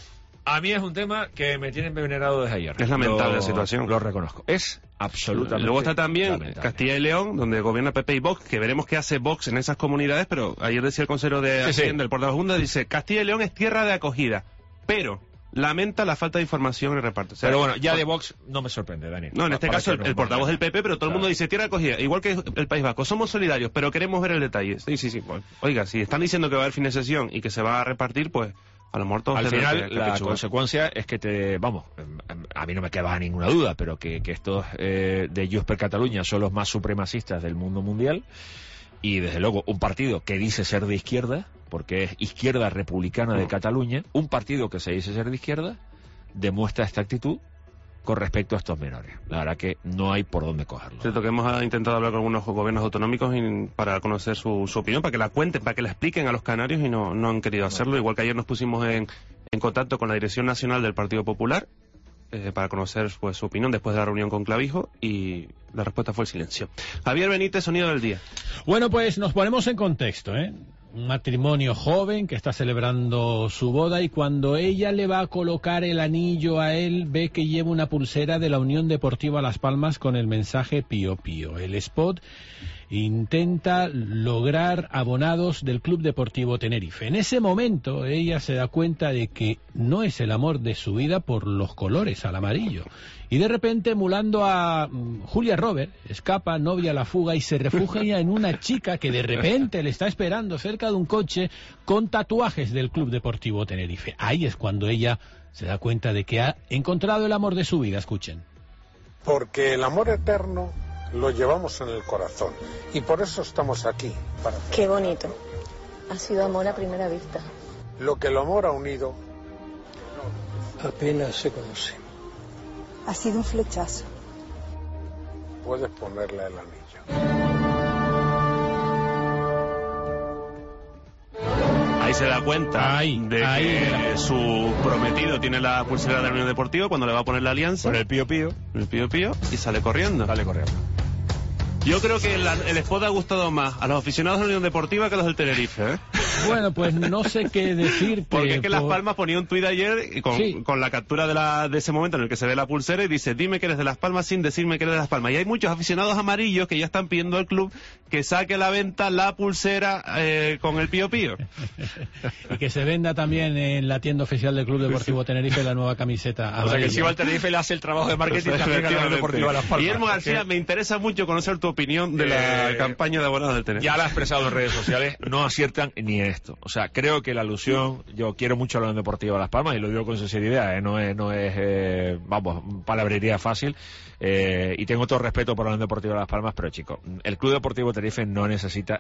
A mí es un tema que me tiene envenenado desde ayer. Es lamentable la situación. Lo reconozco. Es absolutamente Luego está también lamentable. Castilla y León, donde gobierna PP y Vox, que veremos qué hace Vox en esas comunidades, pero ayer decía el consejero de Hacienda, el portavoz Junta, dice, Castilla y León es tierra de acogida, pero lamenta la falta de información en el reparto. O sea, pero bueno, ya de Vox no me sorprende, Daniel. No, en este caso el portavoz del PP, pero todo el mundo dice tierra de acogida, igual que el País Vasco. Somos solidarios, pero queremos ver el detalle. Sí. Pues, oiga, si están diciendo que va a haber financiación y que se va a repartir, pues a lo mejor todos al final la consecuencia es que a mí no me queda ninguna duda, pero que estos de Junts per Catalunya son los más supremacistas del mundo mundial y desde luego un partido que dice ser de izquierda, porque es Izquierda Republicana de Cataluña, un partido que se dice ser de izquierda, demuestra esta actitud con respecto a estos menores. La verdad que no hay por dónde cogerlo. Cierto que hemos intentado hablar con algunos gobiernos autonómicos para conocer su opinión, para que la cuenten, para que la expliquen a los canarios, y no han querido hacerlo. Igual que ayer nos pusimos en contacto con la Dirección Nacional del Partido Popular para conocer pues su opinión después de la reunión con Clavijo, y la respuesta fue el silencio. Javier Benítez, sonido del día. Bueno, pues nos ponemos en contexto, Un matrimonio joven que está celebrando su boda, y cuando ella le va a colocar el anillo a él, ve que lleva una pulsera de la Unión Deportiva Las Palmas con el mensaje Pío Pío. El spot intenta lograr abonados del Club Deportivo Tenerife. En ese momento ella se da cuenta de que no es el amor de su vida por los colores, al amarillo. Y de repente, emulando a Julia Robert, escapa, novia a la fuga, y se refugia en una chica que de repente le está esperando cerca de un coche con tatuajes del Club Deportivo Tenerife. Ahí es cuando ella se da cuenta de que ha encontrado el amor de su vida. Escuchen. Porque el amor eterno lo llevamos en el corazón, y por eso estamos aquí. Qué bonito. Ha sido amor a primera vista. Lo que el amor ha unido apenas se conoce. Ha sido un flechazo. Puedes ponerle el anillo. Ahí se da cuenta que su prometido tiene la pulsera de la Unión Deportiva cuando le va a poner la alianza. Por el Pío Pío. El Pío Pío, y sale corriendo. Yo creo que el spot ha gustado más a los aficionados de la Unión Deportiva que a los del Tenerife, Bueno, pues no sé qué decirte. Porque es que Las Palmas ponía un tuit ayer con la captura de ese momento en el que se ve la pulsera y dice: dime que eres de Las Palmas sin decirme que eres de Las Palmas. Y hay muchos aficionados amarillos que ya están pidiendo al club que saque a la venta la pulsera con el Pío Pío. Y que se venda también en la tienda oficial del Club Deportivo Tenerife la nueva camiseta amarilla. O sea que si va al Tenerife le hace el trabajo de marketing también a la Unión Deportiva Las Palmas. Guillermo García, me interesa mucho conocer tu opinión de la campaña de abonados del Tenerife. Ya la ha expresado en redes sociales, no aciertan ni en esto. O sea, creo que la alusión, yo quiero mucho a la Unión Deportiva Las Palmas y lo digo con sinceridad, no es palabrería fácil, y tengo todo respeto por la Unión Deportiva Las Palmas, pero chicos, el Club Deportivo Tenerife no necesita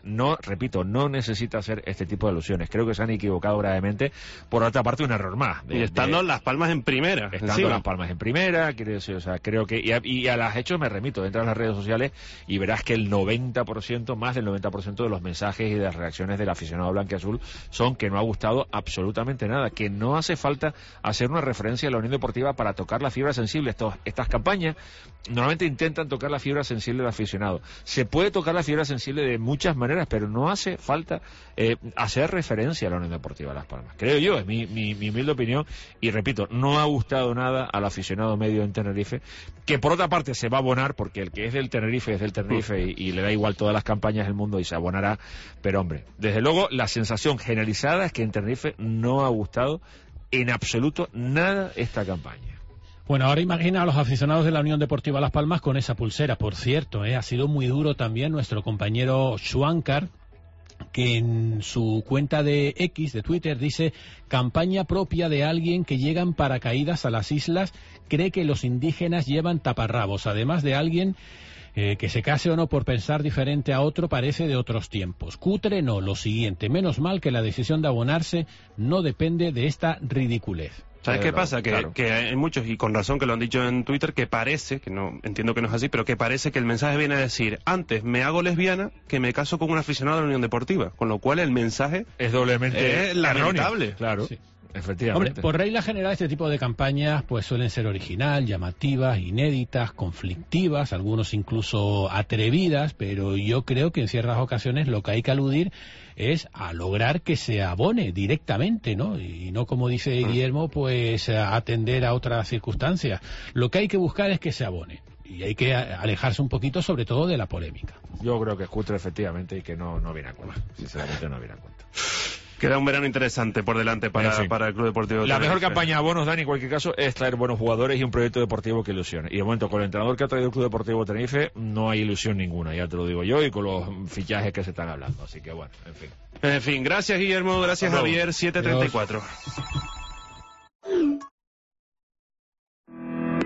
hacer este tipo de alusiones. Creo que se han equivocado gravemente. Por otra parte, un error más. Y estando Las Palmas en primera. Las Palmas en primera, quiero decir, o sea, creo que, y a los hechos me remito, entra en las redes sociales y verás que el 90%, más del 90% de los mensajes y de las reacciones del aficionado blanquiazul son que no ha gustado absolutamente nada, que no hace falta hacer una referencia a la Unión Deportiva para tocar la fibra sensible. Estas campañas normalmente intentan tocar la fibra sensible del aficionado. Se puede tocar la fibra sensible de muchas maneras, pero no hace falta hacer referencia a la Unión Deportiva Las Palmas. Creo yo, es mi humilde opinión, y repito, no ha gustado nada al aficionado medio en Tenerife, que por otra parte se va a abonar, porque el que es del Tenerife es del Tenerife y le da igual todas las campañas del mundo y se abonará, pero hombre, desde luego la sensación generalizada es que en Tenerife no ha gustado en absoluto nada esta campaña. Bueno, ahora imagina a los aficionados de la Unión Deportiva Las Palmas con esa pulsera. Por cierto, ha sido muy duro también nuestro compañero Schwankar, que en su cuenta de X, de Twitter, dice: campaña propia de alguien que llega en paracaídas a las islas, cree que los indígenas llevan taparrabos, además de alguien que se case o no por pensar diferente a otro, parece de otros tiempos. Cutre no, lo siguiente, menos mal que la decisión de abonarse no depende de esta ridiculez. ¿Sabes qué pasa? Que hay muchos, y con razón que lo han dicho en Twitter, que parece, que no entiendo que no es así, pero que parece que el mensaje viene a decir: antes me hago lesbiana que me caso con un aficionado de la Unión Deportiva, con lo cual el mensaje es doblemente lamentable. Claro. Sí. Efectivamente. Hombre, por regla general este tipo de campañas pues suelen ser original, llamativas, inéditas, conflictivas, algunos incluso atrevidas, pero yo creo que en ciertas ocasiones lo que hay que aludir es a lograr que se abone directamente, ¿no? Y no, como dice Guillermo, pues a atender a otras circunstancias. Lo que hay que buscar es que se abone. Y hay que alejarse un poquito, sobre todo, de la polémica. Yo creo que es cutre, efectivamente, y que no viene a cuenta. Sinceramente no viene a cuenta. Queda un verano interesante por delante para el Club Deportivo. La mejor campaña de abonos, Dani, en cualquier caso, es traer buenos jugadores y un proyecto deportivo que ilusione. Y de momento, con el entrenador que ha traído el Club Deportivo Tenerife, no hay ilusión ninguna, ya te lo digo yo, y con los fichajes que se están hablando. Así que bueno, en fin. En fin, gracias Guillermo, gracias Javier, 7:34.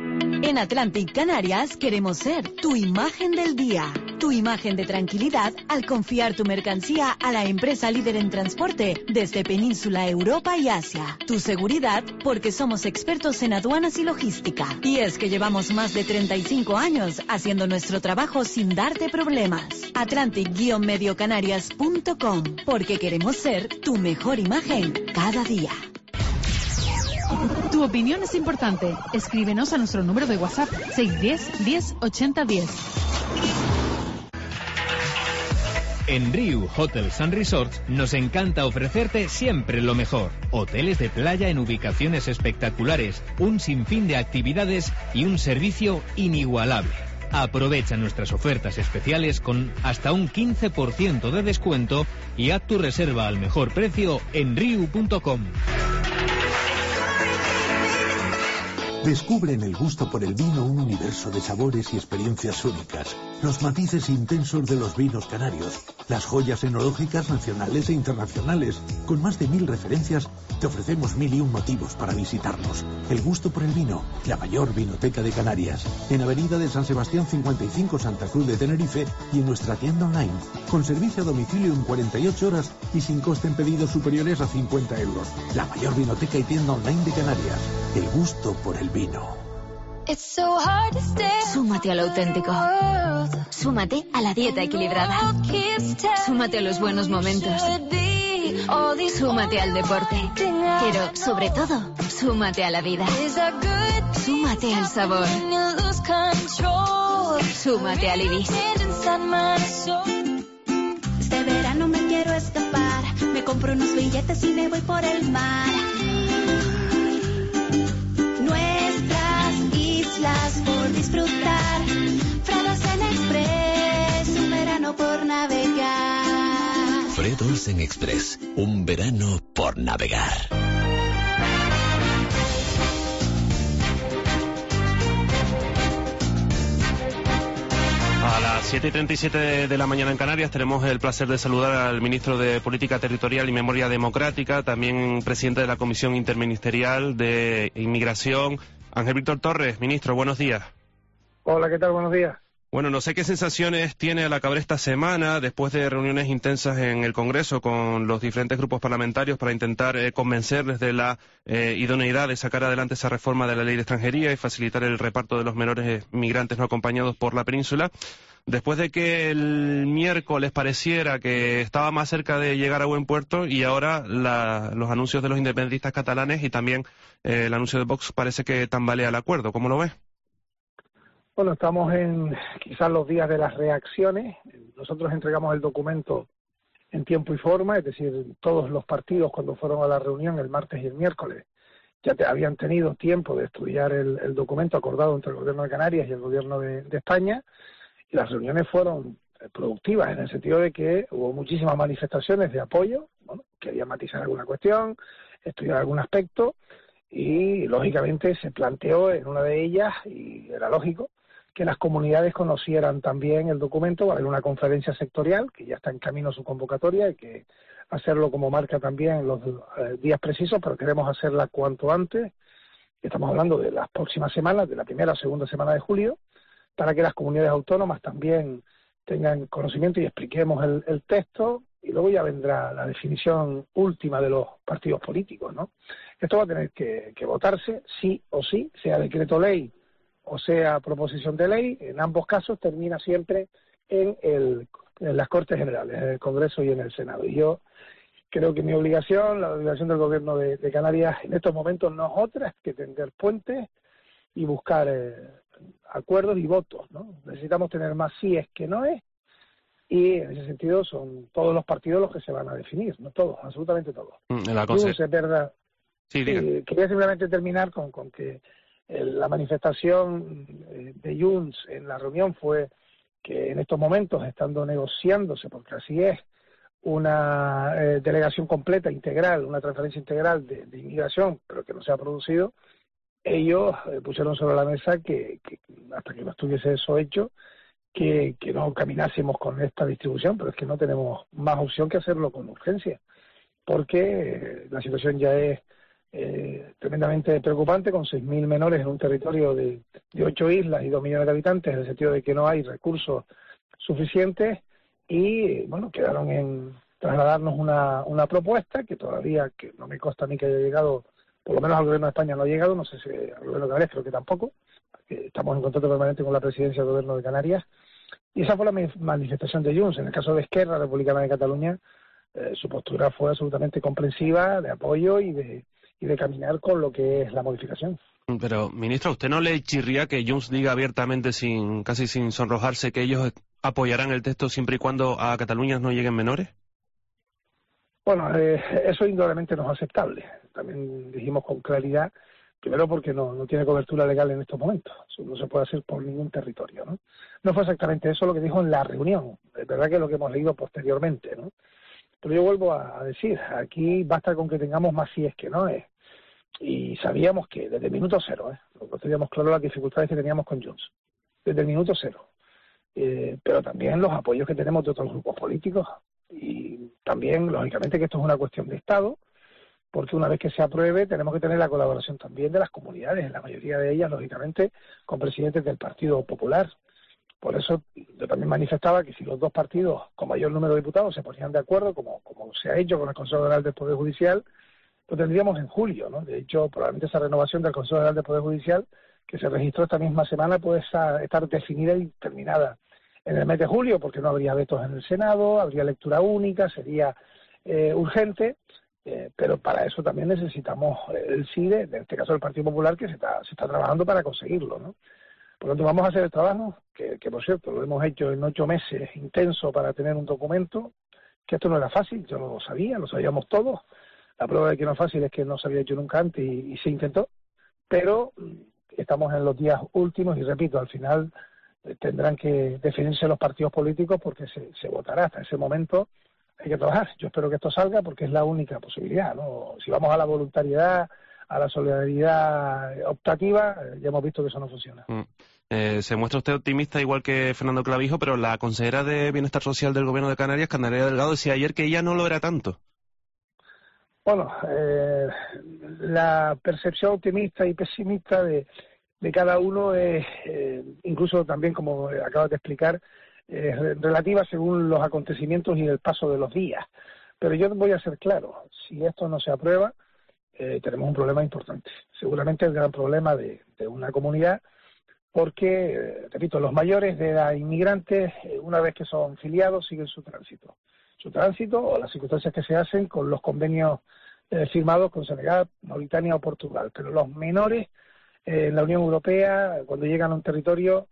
En Atlantic Canarias queremos ser tu imagen del día, tu imagen de tranquilidad al confiar tu mercancía a la empresa líder en transporte desde Península, Europa y Asia. Tu seguridad porque somos expertos en aduanas y logística. Y es que llevamos más de 35 años haciendo nuestro trabajo sin darte problemas. Atlantic-mediocanarias.com, porque queremos ser tu mejor imagen cada día. Tu opinión es importante. Escríbenos a nuestro número de WhatsApp 610 10 80 10. En Riu Hotels and Resorts nos encanta ofrecerte siempre lo mejor. Hoteles de playa en ubicaciones espectaculares, un sinfín de actividades y un servicio inigualable. Aprovecha nuestras ofertas especiales con hasta un 15% de descuento y haz tu reserva al mejor precio en riu.com. Descubre en el gusto por el vino un universo de sabores y experiencias únicas, los matices intensos de los vinos canarios, las joyas enológicas nacionales e internacionales. Con más de 1000 referencias, te ofrecemos 1001 motivos para visitarnos. El gusto por el vino, la mayor vinoteca de Canarias, en Avenida de San Sebastián 55, Santa Cruz de Tenerife, y en nuestra tienda online, con servicio a domicilio en 48 horas y sin coste en pedidos superiores a 50 euros. La mayor vinoteca y tienda online de Canarias. El gusto por el vino. Súmate a lo auténtico. Súmate a la dieta equilibrada. Súmate a los buenos momentos. Súmate al deporte. Pero, sobre todo, súmate a la vida. Súmate al sabor. Súmate al Ibis. Este verano me quiero escapar. Me compro unos billetes y me voy por el mar. Islas por disfrutar, Fred Olsen Express, un verano por navegar. Fred Olsen Express, un verano por navegar. A las 7:37 de la mañana en Canarias tenemos el placer de saludar al ministro de Política Territorial y Memoria Democrática, también presidente de la Comisión Interministerial de Inmigración, Ángel Víctor Torres. Ministro, buenos días. Hola, ¿qué tal? Buenos días. Bueno, no sé qué sensaciones tiene al acabar esta semana, después de reuniones intensas en el Congreso con los diferentes grupos parlamentarios para intentar convencerles de la idoneidad de sacar adelante esa reforma de la ley de extranjería y facilitar el reparto de los menores migrantes no acompañados por la península. Después de que el miércoles pareciera que estaba más cerca de llegar a buen puerto y ahora los anuncios de los independentistas catalanes y también el anuncio de Vox parece que tambalea el acuerdo. ¿Cómo lo ves? Bueno, estamos en quizás los días de las reacciones. Nosotros entregamos el documento en tiempo y forma, es decir, todos los partidos cuando fueron a la reunión el martes y el miércoles ya habían tenido tiempo de estudiar el documento acordado entre el Gobierno de Canarias y el Gobierno de España. Y las reuniones fueron productivas en el sentido de que hubo muchísimas manifestaciones de apoyo, bueno, querían matizar alguna cuestión, estudiar algún aspecto y lógicamente se planteó en una de ellas, y era lógico, que las comunidades conocieran también el documento. Va a haber una conferencia sectorial que ya está en camino su convocatoria, hay que hacerlo como marca también los días precisos, pero queremos hacerla cuanto antes. Estamos hablando de las próximas semanas, de la primera o segunda semana de julio, para que las comunidades autónomas también tengan conocimiento y expliquemos el texto, y luego ya vendrá la definición última de los partidos políticos, ¿no? Esto va a tener que votarse sí o sí, sea decreto ley o sea proposición de ley. En ambos casos termina siempre en las Cortes Generales, en el Congreso y en el Senado. Y yo creo que mi obligación, la obligación del Gobierno de Canarias en estos momentos no es otra que tender puentes y buscar acuerdos y votos, ¿no? Necesitamos tener más síes que noes, y en ese sentido son todos los partidos los que se van a definir, no todos, absolutamente todos. Es verdad. Sí, diga. Quería simplemente terminar con que la manifestación de Junts en la reunión fue que en estos momentos, estando negociándose, porque así es, una delegación completa, integral, una transferencia integral de inmigración, pero que no se ha producido, ellos pusieron sobre la mesa que hasta que no estuviese eso hecho, que no caminásemos con esta distribución, pero es que no tenemos más opción que hacerlo con urgencia, porque la situación ya es tremendamente preocupante, con 6.000 menores en un territorio de 8 islas y 2 millones de habitantes, en el sentido de que no hay recursos suficientes, y bueno, quedaron en trasladarnos una propuesta que todavía, que no me consta a mí que haya llegado, por lo menos al gobierno de España no ha llegado, no sé si al gobierno de Canarias creo que tampoco, estamos en contacto permanente con la presidencia del gobierno de Canarias, y esa fue la manifestación de Junts. En el caso de Esquerra Republicana de Cataluña, su postura fue absolutamente comprensiva, de apoyo y de caminar con lo que es la modificación. Pero, ministro, ¿a usted no le chirría que Junts diga abiertamente, casi sin sonrojarse, que ellos apoyarán el texto siempre y cuando a Cataluña no lleguen menores? Bueno, eso indudablemente no es aceptable. También dijimos con claridad, primero porque no tiene cobertura legal en estos momentos. Eso no se puede hacer por ningún territorio, ¿no? No fue exactamente eso lo que dijo en la reunión. Es verdad que es lo que hemos leído posteriormente, ¿no? Pero yo vuelvo a decir, aquí basta con que tengamos más si es que no es. Y sabíamos que desde el minuto cero, nosotros teníamos claro las dificultades que teníamos con Junts, desde el minuto cero. Pero también los apoyos que tenemos de otros grupos políticos, y también, lógicamente, que esto es una cuestión de Estado, porque una vez que se apruebe tenemos que tener la colaboración también de las comunidades, en la mayoría de ellas, lógicamente, con presidentes del Partido Popular. Por eso yo también manifestaba que si los dos partidos con mayor número de diputados se ponían de acuerdo, como se ha hecho con el Consejo General del Poder Judicial, lo tendríamos en julio, ¿no? De hecho, probablemente esa renovación del Consejo General del Poder Judicial, que se registró esta misma semana, puede estar definida y terminada en el mes de julio, porque no habría vetos en el Senado, habría lectura única, sería urgente, pero para eso también necesitamos el sí en este caso del Partido Popular, que se está trabajando para conseguirlo, ¿no? Por lo tanto, vamos a hacer el trabajo, que por cierto lo hemos hecho en 8 meses intenso para tener un documento, que esto no era fácil, yo lo sabía, lo sabíamos todos. La prueba de que no es fácil es que no se había hecho nunca antes y se intentó, pero estamos en los días últimos y repito, al final tendrán que definirse los partidos políticos porque se votará. Hasta ese momento hay que trabajar. Yo espero que esto salga porque es la única posibilidad, ¿no? Si vamos a la voluntariedad, a la solidaridad optativa, ya hemos visto que eso no funciona. Se muestra usted optimista igual que Fernando Clavijo, pero la consejera de Bienestar Social del Gobierno de Canarias, Candelaria Delgado, decía ayer que ella no lo era tanto. Bueno, la percepción optimista y pesimista de cada uno es, incluso también, como acabas de explicar, relativa según los acontecimientos y el paso de los días. Pero yo voy a ser claro, si esto no se aprueba, tenemos un problema importante. Seguramente el gran problema de una comunidad, porque, repito, los mayores de edad inmigrantes, una vez que son filiados, siguen su tránsito o las circunstancias que se hacen con los convenios firmados con Senegal, Mauritania o Portugal. Pero los menores en la Unión Europea, cuando llegan a un territorio,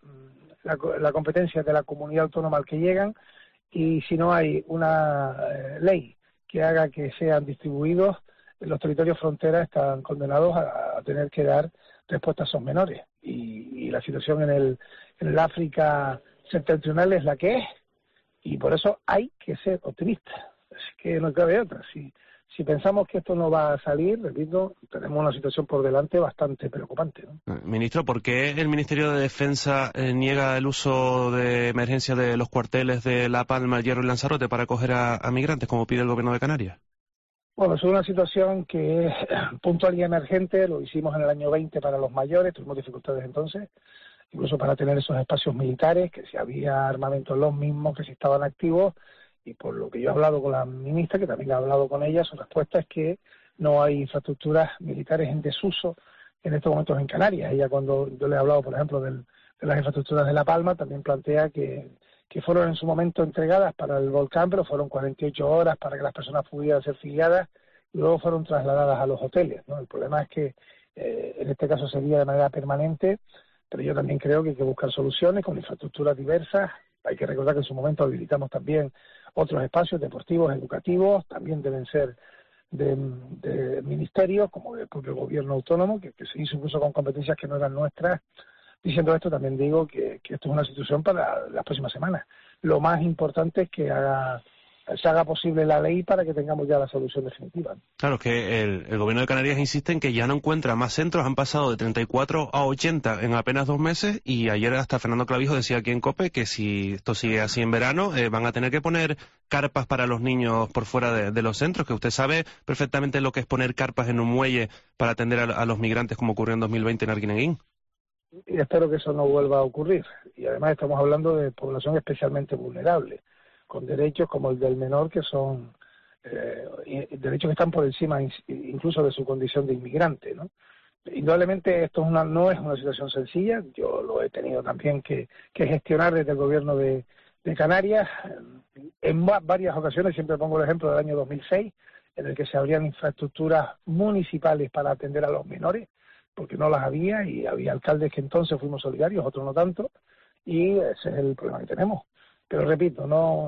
la competencia es de la comunidad autónoma al que llegan, y si no hay una ley que haga que sean distribuidos, los territorios fronteras están condenados a tener que dar respuesta a esos menores. Y la situación en el África septentrional es la que es, y por eso hay que ser optimistas. Es que no cabe otra. Si pensamos que esto no va a salir, repito, tenemos una situación por delante bastante preocupante, ¿no? Ministro, ¿por qué el Ministerio de Defensa niega el uso de emergencia de los cuarteles de La Palma, El Hierro y Lanzarote para acoger a migrantes, como pide el Gobierno de Canarias? Bueno, es una situación que es puntual y emergente. Lo hicimos en el año 20 para los mayores, tuvimos dificultades entonces, incluso para tener esos espacios militares, que si había armamento los mismos, que si estaban activos. Y por lo que yo he hablado con la ministra, que también he hablado con ella, su respuesta es que no hay infraestructuras militares en desuso en estos momentos en Canarias. Ella, cuando yo le he hablado, por ejemplo, de las infraestructuras de La Palma, también plantea que fueron en su momento entregadas para el volcán, pero fueron 48 horas para que las personas pudieran ser filiadas y luego fueron trasladadas a los hoteles, ¿no? El problema es que en este caso sería de manera permanente, pero yo también creo que hay que buscar soluciones con infraestructuras diversas. Hay que recordar que en su momento habilitamos también otros espacios deportivos, educativos, también deben ser de ministerios, como del propio gobierno autónomo, que se hizo incluso con competencias que no eran nuestras. Diciendo esto, también digo que esto es una situación para las próximas semanas. Lo más importante es que haga se haga posible la ley para que tengamos ya la solución definitiva. Claro, es que el gobierno de Canarias insiste en que ya no encuentra más centros, han pasado de 34 a 80 en apenas 2 meses, y ayer hasta Fernando Clavijo decía aquí en COPE que si esto sigue así en verano van a tener que poner carpas para los niños por fuera de los centros, que usted sabe perfectamente lo que es poner carpas en un muelle para atender a los migrantes, como ocurrió en 2020 en Arguineguín. Y espero que eso no vuelva a ocurrir. Y además estamos hablando de población especialmente vulnerable, con derechos como el del menor, que son derechos que están por encima incluso de su condición de inmigrante, ¿no? Indudablemente esto no es una situación sencilla. Yo lo he tenido también que gestionar desde el gobierno de Canarias. En varias ocasiones, siempre pongo el ejemplo del año 2006, en el que se abrían infraestructuras municipales para atender a los menores, porque no las había, y había alcaldes que entonces fuimos solidarios, otros no tanto, y ese es el problema que tenemos. Pero repito,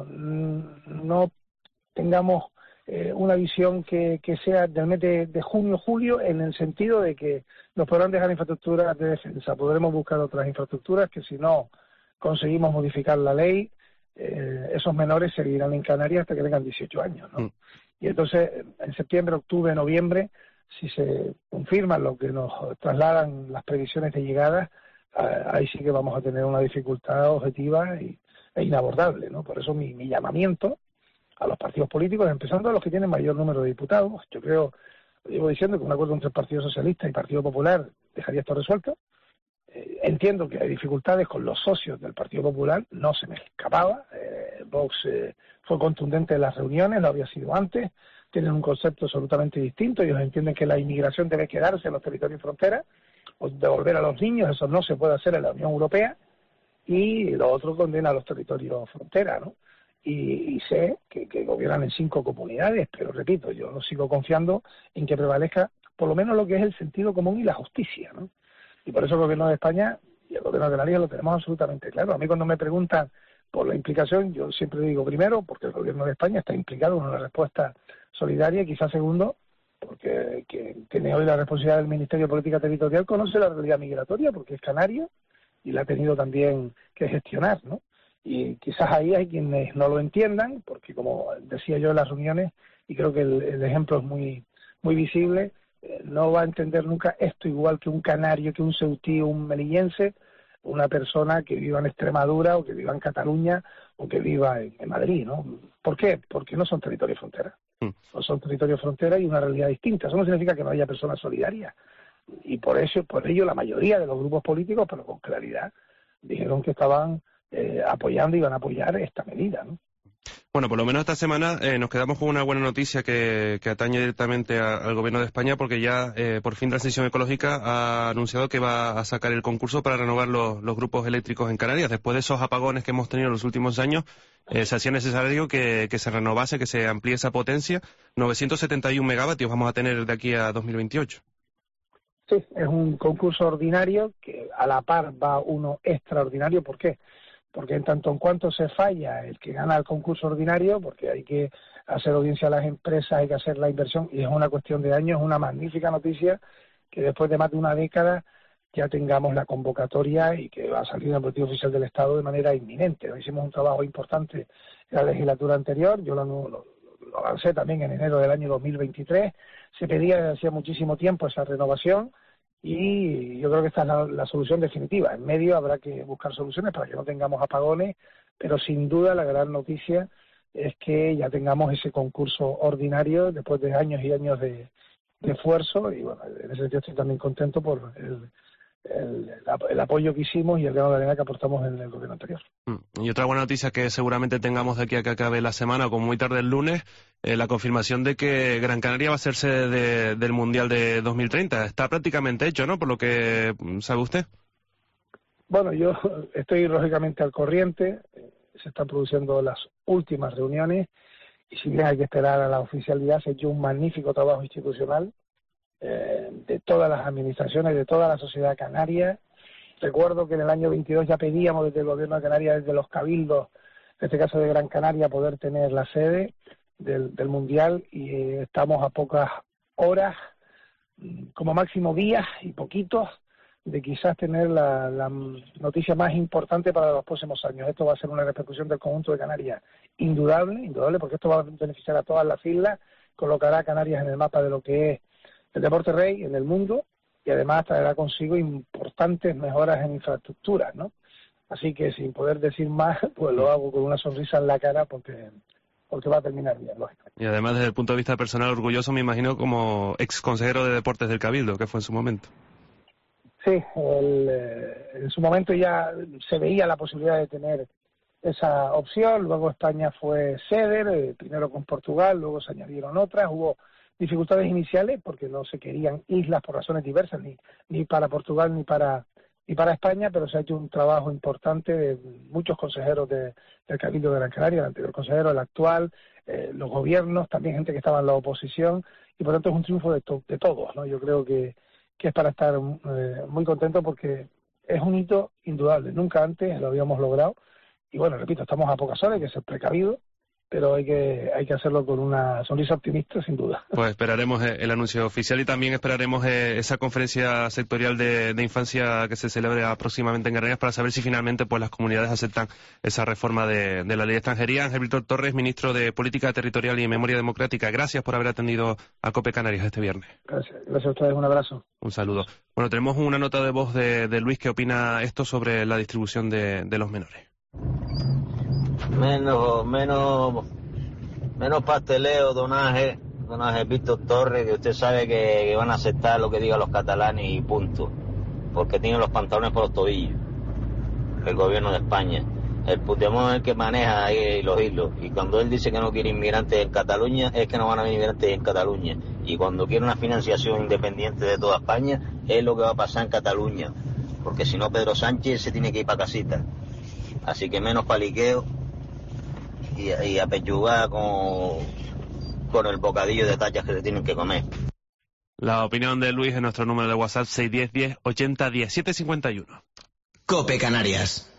no tengamos una visión que sea del mes de junio, julio, en el sentido de que nos podrán dejar infraestructuras de defensa, podremos buscar otras infraestructuras que, si no conseguimos modificar la ley, esos menores seguirán en Canarias hasta que tengan 18 años, ¿no? Y entonces, en septiembre, octubre, noviembre, si se confirma lo que nos trasladan las previsiones de llegada, ahí sí que vamos a tener una dificultad objetiva e inabordable, ¿no? Por eso mi llamamiento a los partidos políticos, empezando a los que tienen mayor número de diputados. Yo creo, llevo diciendo que un acuerdo entre el Partido Socialista y Partido Popular dejaría esto resuelto. Entiendo que hay dificultades con los socios del Partido Popular, no se me escapaba. Vox fue contundente en las reuniones, lo había sido antes. Tienen un concepto absolutamente distinto. Ellos entienden que la inmigración debe quedarse en los territorios fronteras, o devolver a los niños, eso no se puede hacer en la Unión Europea, y lo otro condena a los territorios fronteras, ¿no? Y sé que gobiernan en 5 comunidades, pero repito, yo no sigo confiando en que prevalezca por lo menos lo que es el sentido común y la justicia, ¿no? Y por eso el gobierno de España y el gobierno de Canarias lo tenemos absolutamente claro. A mí, cuando me preguntan por la implicación, yo siempre digo, primero, porque el gobierno de España está implicado en una respuesta solidaria, y quizás segundo, porque quien tiene hoy la responsabilidad del Ministerio de Política Territorial conoce la realidad migratoria, porque es canario y la ha tenido también que gestionar, ¿no? Y quizás ahí hay quienes no lo entiendan, porque, como decía yo en las reuniones, y creo que el ejemplo es muy visible, no va a entender nunca esto igual que un canario, que un ceutí, un melillense, una persona que viva en Extremadura, o que viva en Cataluña, o que viva en Madrid, ¿no? ¿Por qué? Porque no son territorios frontera. No son territorios frontera y una realidad distinta. Eso no significa que no haya personas solidarias. Y por ello la mayoría de los grupos políticos, pero con claridad, dijeron que estaban apoyando y van a apoyar esta medida, ¿no? Bueno, por lo menos esta semana nos quedamos con una buena noticia que atañe directamente al Gobierno de España, porque ya por fin Transición Ecológica ha anunciado que va a sacar el concurso para renovar los grupos eléctricos en Canarias. Después de esos apagones que hemos tenido en los últimos años, se hacía necesario que se renovase, que se amplíe esa potencia. 971 megavatios vamos a tener de aquí a 2028. Sí, es un concurso ordinario que a la par va uno extraordinario. ¿Por qué? Porque en tanto en cuanto se falla el que gana el concurso ordinario, porque hay que hacer audiencia a las empresas, hay que hacer la inversión, y es una cuestión de años, es una magnífica noticia que después de más de una década ya tengamos la convocatoria y que va a salir en el Boletín Oficial del Estado de manera inminente. Hicimos un trabajo importante en la legislatura anterior, yo lo avancé también en enero del año 2023, se pedía desde hacía muchísimo tiempo esa renovación, y yo creo que esta es la solución definitiva. En medio habrá que buscar soluciones para que no tengamos apagones, pero sin duda la gran noticia es que ya tengamos ese concurso ordinario después de años y años de esfuerzo, y bueno, en ese sentido estoy también contento por el apoyo que hicimos y el grano de arena que aportamos en el gobierno anterior. Y otra buena noticia que seguramente tengamos de aquí a que acabe la semana, o como muy tarde el lunes, la confirmación de que Gran Canaria va a ser sede del Mundial de 2030. Está prácticamente hecho, ¿no? Por lo que sabe usted. Bueno, yo estoy lógicamente al corriente, se están produciendo las últimas reuniones, y si bien hay que esperar a la oficialidad, se ha hecho un magnífico trabajo institucional de todas las administraciones, de toda la sociedad canaria. Recuerdo que en el año 22 ya pedíamos desde el gobierno de Canarias, desde los cabildos, en este caso de Gran Canaria, poder tener la sede del Mundial, y estamos a pocas horas, como máximo días y poquitos, de quizás tener la noticia más importante para los próximos años. Esto va a ser una repercusión del conjunto de Canarias indudable, porque esto va a beneficiar a todas las islas, colocará a Canarias en el mapa de lo que es el deporte rey en el mundo y además traerá consigo importantes mejoras en infraestructuras, ¿no? Así que sin poder decir más, pues lo hago con una sonrisa en la cara porque va a terminar bien, lógico. Y además, desde el punto de vista personal, orgulloso, me imagino, como ex consejero de deportes del Cabildo, que fue en su momento. Sí, en su momento ya se veía la posibilidad de tener esa opción, luego España fue sede, primero con Portugal, luego se añadieron otras, hubo dificultades iniciales porque no se querían islas por razones diversas, ni para Portugal ni para España, pero se ha hecho un trabajo importante de muchos consejeros del Cabildo de Gran Canaria, el anterior consejero, el actual, los gobiernos, también gente que estaba en la oposición, y por tanto es un triunfo de todos, ¿no? Yo creo que es para estar muy contento porque es un hito indudable, nunca antes lo habíamos logrado, y bueno, repito, estamos a pocas horas, hay que ser precavidos, pero hay que hacerlo con una sonrisa optimista, sin duda. Pues esperaremos el anuncio oficial y también esperaremos esa conferencia sectorial de infancia que se celebre próximamente en Canarias para saber si finalmente pues las comunidades aceptan esa reforma de la ley de extranjería. Ángel Víctor Torres, ministro de Política Territorial y Memoria Democrática, gracias por haber atendido a COPE Canarias este viernes. Gracias a ustedes, un abrazo. Un saludo. Bueno, tenemos una nota de voz de Luis que opina esto sobre la distribución de los menores. Menos pasteleo, don Ángel Víctor Torres, que usted sabe que van a aceptar lo que digan los catalanes y punto, porque tienen los pantalones por los tobillos, el gobierno de España. El Puigdemont es el que maneja ahí los hilos, y cuando él dice que no quiere inmigrantes en Cataluña, es que no van a venir inmigrantes en Cataluña, y cuando quiere una financiación independiente de toda España, es lo que va a pasar en Cataluña, porque si no Pedro Sánchez se tiene que ir para casita. Así que menos paliqueo y apechugar con el bocadillo de tachas que se tienen que comer. La opinión de Luis en nuestro número de WhatsApp 610 10 80 10 751. COPE Canarias.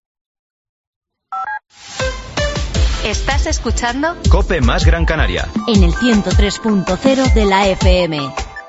¿Estás escuchando? COPE más Gran Canaria. En el 103.0 de la FM.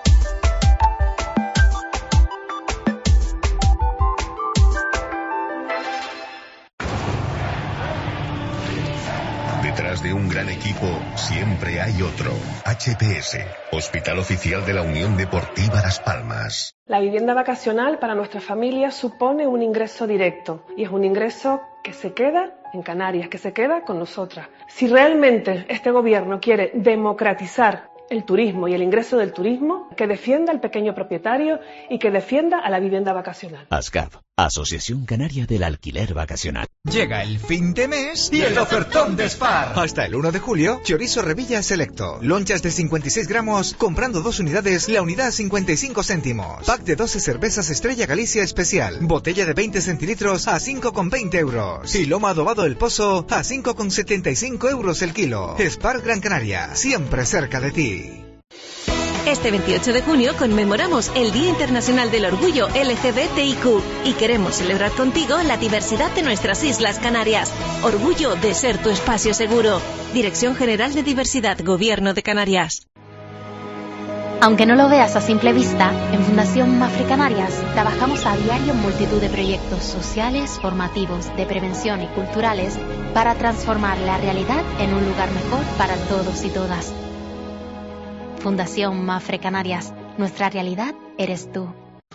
Detrás de un gran equipo siempre hay otro. HPS, Hospital Oficial de la Unión Deportiva Las Palmas. La vivienda vacacional para nuestra familia supone un ingreso directo y es un ingreso que se queda en Canarias, que se queda con nosotras. Si realmente este gobierno quiere democratizar el turismo y el ingreso del turismo, que defienda al pequeño propietario y que defienda a la vivienda vacacional. ASCAP, Asociación Canaria del Alquiler Vacacional. Llega el fin de mes y el ofertón de Spar. Hasta el 1 de julio, chorizo Revilla Selecto. Lonchas de 56 gramos, comprando 2 unidades, la unidad a 55 céntimos. Pack de 12 cervezas Estrella Galicia Especial. Botella de 20 centilitros a 5,20 euros. Y loma adobado El Pozo a 5,75 euros el kilo. Spar Gran Canaria, siempre cerca de ti. Este 28 de junio conmemoramos el Día Internacional del Orgullo LGBTIQ y queremos celebrar contigo la diversidad de nuestras Islas Canarias. Orgullo de ser tu espacio seguro. Dirección General de Diversidad, Gobierno de Canarias. Aunque no lo veas a simple vista, en Fundación Mafre Canarias trabajamos a diario en multitud de proyectos sociales, formativos, de prevención y culturales para transformar la realidad en un lugar mejor para todos y todas. Fundación Mafre Canarias, nuestra realidad eres tú.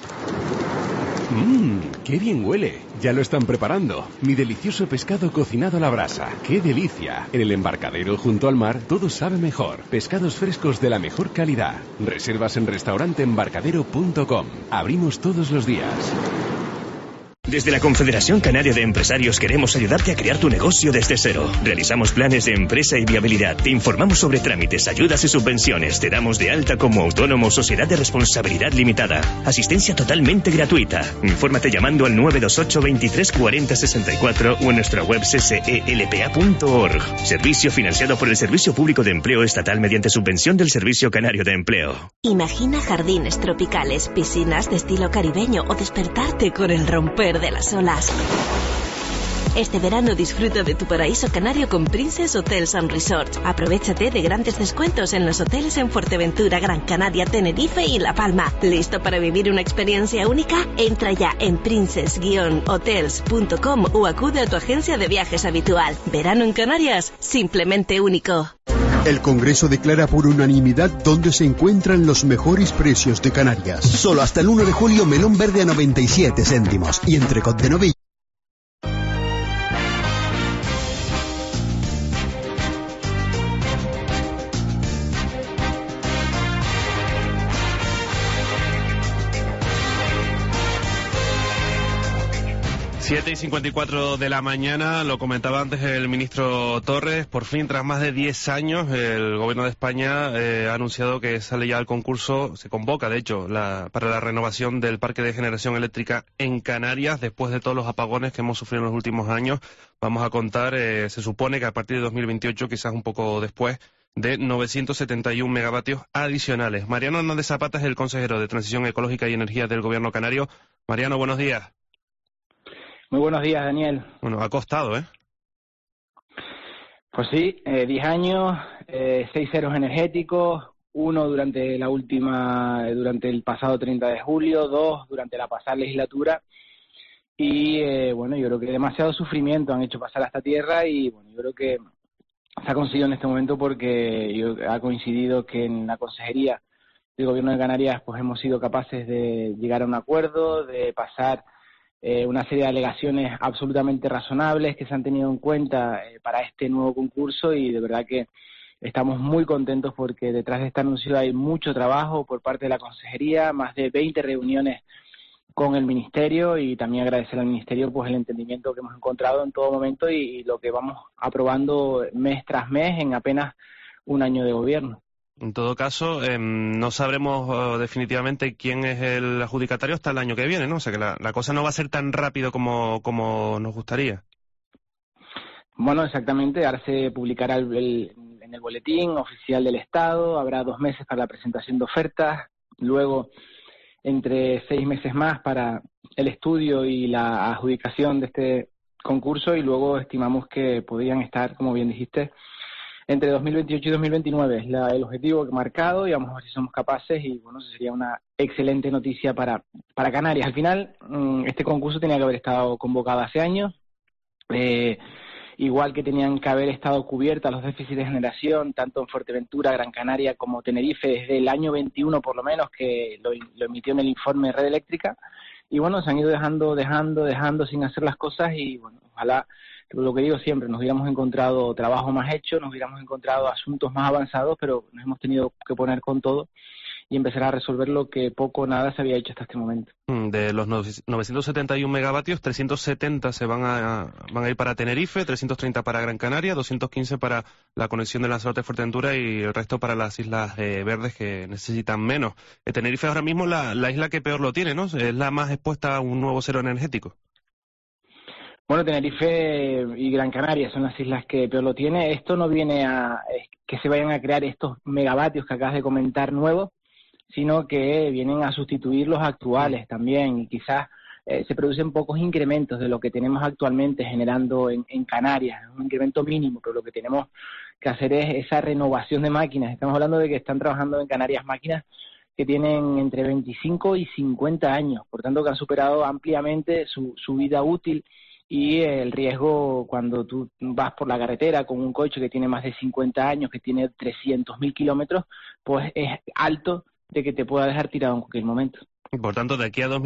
¡Qué bien huele! Ya lo están preparando. Mi delicioso pescado cocinado a la brasa. ¡Qué delicia! En el embarcadero junto al mar todo sabe mejor. Pescados frescos de la mejor calidad. Reservas en restauranteembarcadero.com. Abrimos todos los días. Desde la Confederación Canaria de Empresarios queremos ayudarte a crear tu negocio desde cero. Realizamos planes de empresa y viabilidad. Te informamos sobre trámites, ayudas y subvenciones. Te damos de alta como autónomo o sociedad de responsabilidad limitada. Asistencia totalmente gratuita. Infórmate llamando al 928 23 40 64 o en nuestra web ccelpa.org. Servicio financiado por el Servicio Público de Empleo Estatal mediante subvención del Servicio Canario de Empleo. Imagina jardines tropicales, piscinas de estilo caribeño o despertarte con el romper de las olas. Este verano disfruta de tu paraíso canario con Princess Hotels and Resorts. Aprovechate de grandes descuentos en los hoteles en Fuerteventura, Gran Canaria, Tenerife y La Palma. ¿Listo para vivir una experiencia única? Entra ya en princess-hotels.com o acude a tu agencia de viajes habitual. Verano en Canarias, simplemente único. El Congreso declara por unanimidad dónde se encuentran los mejores precios de Canarias. Solo hasta el 1 de julio melón verde a 97 céntimos y entrecot de novillo. Siete y 54 de la mañana, lo comentaba antes el ministro Torres, por fin, tras más de 10 años, el Gobierno de España ha anunciado que sale ya el concurso, se convoca, de hecho, para la renovación del parque de generación eléctrica en Canarias, después de todos los apagones que hemos sufrido en los últimos años. Vamos a contar, se supone que a partir de 2028, quizás un poco después, de 971 megavatios adicionales. Mariano Hernández Zapata es el consejero de Transición Ecológica y Energía del Gobierno canario. Mariano, buenos días. Muy buenos días, Daniel. Bueno, ha costado, ¿eh? Pues sí, 10 años, 6 ceros energéticos, 1 durante el pasado 30 de julio, 2 durante la pasada legislatura y, bueno, yo creo que demasiado sufrimiento han hecho pasar a esta tierra y, bueno, yo creo que se ha conseguido en este momento porque ha coincidido que en la Consejería del Gobierno de Canarias pues hemos sido capaces de llegar a un acuerdo, de pasar una serie de alegaciones absolutamente razonables que se han tenido en cuenta para este nuevo concurso y de verdad que estamos muy contentos porque detrás de este anuncio hay mucho trabajo por parte de la Consejería, más de 20 reuniones con el Ministerio y también agradecer al Ministerio pues el entendimiento que hemos encontrado en todo momento y lo que vamos aprobando mes tras mes en apenas un año de gobierno. En todo caso, no sabremos definitivamente quién es el adjudicatario hasta el año que viene, ¿no? O sea que la cosa no va a ser tan rápido como nos gustaría. Bueno, exactamente. Ahora se publicará en el boletín oficial del Estado. Habrá 2 meses para la presentación de ofertas. Luego, entre 6 meses más para el estudio y la adjudicación de este concurso. Y luego estimamos que podrían estar, como bien dijiste, entre 2028 y 2029 es el objetivo marcado y vamos a ver si somos capaces y bueno, eso sería una excelente noticia para Canarias. Al final, este concurso tenía que haber estado convocado hace años, igual que tenían que haber estado cubiertas los déficits de generación, tanto en Fuerteventura, Gran Canaria como Tenerife, desde el año 21 por lo menos, que lo emitió en el informe de Red Eléctrica, y bueno, se han ido dejando sin hacer las cosas y bueno, ojalá, lo que digo siempre, nos hubiéramos encontrado trabajo más hecho, nos hubiéramos encontrado asuntos más avanzados, pero nos hemos tenido que poner con todo y empezar a resolver lo que poco o nada se había hecho hasta este momento. De los 971 megavatios, 370 se van a ir para Tenerife, 330 para Gran Canaria, 215 para la conexión de Lanzarote Fuerteventura y el resto para las islas verdes que necesitan menos. Tenerife es ahora mismo la isla que peor lo tiene, ¿no? Es la más expuesta a un nuevo cero energético. Bueno, Tenerife y Gran Canaria son las islas que peor lo tiene. Esto no viene a que se vayan a crear estos megavatios que acabas de comentar nuevos, sino que vienen a sustituir los actuales también y quizás se producen pocos incrementos de lo que tenemos actualmente generando en Canarias, un incremento mínimo, pero lo que tenemos que hacer es esa renovación de máquinas. Estamos hablando de que están trabajando en Canarias máquinas que tienen entre 25 y 50 años, por tanto que han superado ampliamente su vida útil y el riesgo cuando tú vas por la carretera con un coche que tiene más de 50 años, que tiene 300.000 kilómetros, pues es alto de que te pueda dejar tirado en cualquier momento. Por tanto, de aquí a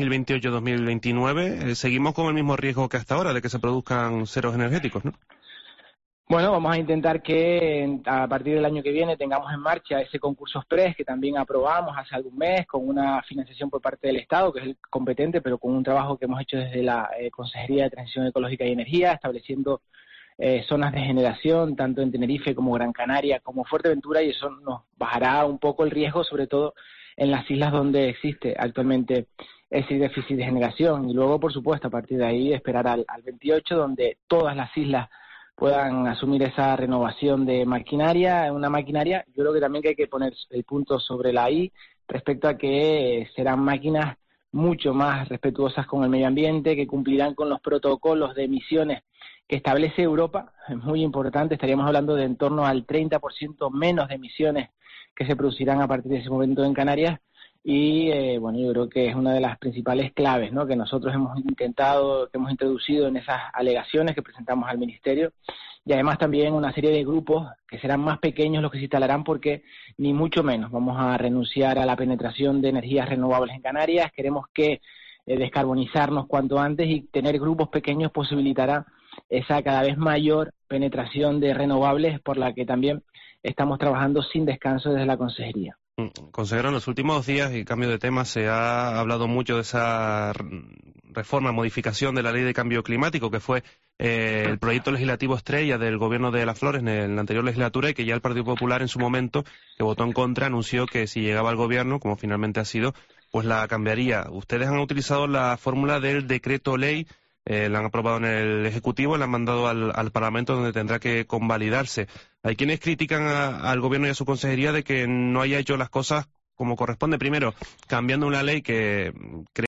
2028-2029 seguimos con el mismo riesgo que hasta ahora de que se produzcan ceros energéticos, ¿no? Bueno, vamos a intentar que a partir del año que viene tengamos en marcha ese concurso express que también aprobamos hace algún mes con una financiación por parte del Estado, que es el competente, pero con un trabajo que hemos hecho desde la Consejería de Transición Ecológica y Energía, estableciendo zonas de generación, tanto en Tenerife como Gran Canaria, como Fuerteventura, y eso nos bajará un poco el riesgo, sobre todo en las islas donde existe actualmente ese déficit de generación. Y luego, por supuesto, a partir de ahí esperar al 28, donde todas las islas puedan asumir esa renovación de maquinaria, una maquinaria. Yo creo que también que hay que poner el punto sobre la I respecto a que serán máquinas mucho más respetuosas con el medio ambiente, que cumplirán con los protocolos de emisiones que establece Europa. Es muy importante, estaríamos hablando de en torno al 30% menos de emisiones que se producirán a partir de ese momento en Canarias. Y bueno, yo creo que es una de las principales claves, ¿no?, que nosotros hemos intentado, que hemos introducido en esas alegaciones que presentamos al Ministerio, y además también una serie de grupos que serán más pequeños los que se instalarán, porque ni mucho menos vamos a renunciar a la penetración de energías renovables en Canarias. Queremos que descarbonizarnos cuanto antes, y tener grupos pequeños posibilitará esa cada vez mayor penetración de renovables, por la que también estamos trabajando sin descanso desde la Consejería. Consejero, en los últimos días, y cambio de tema, se ha hablado mucho de esa reforma, modificación de la Ley de Cambio Climático, que fue el proyecto legislativo estrella del gobierno de Las Flores en la anterior legislatura, y que ya el Partido Popular en su momento, que votó en contra, anunció que si llegaba al gobierno, como finalmente ha sido, pues la cambiaría. Ustedes han utilizado la fórmula del decreto ley, la han aprobado en el Ejecutivo y la han mandado al Parlamento, donde tendrá que convalidarse. Hay quienes critican al Gobierno y a su consejería de que no haya hecho las cosas como corresponde. Primero, cambiando una ley que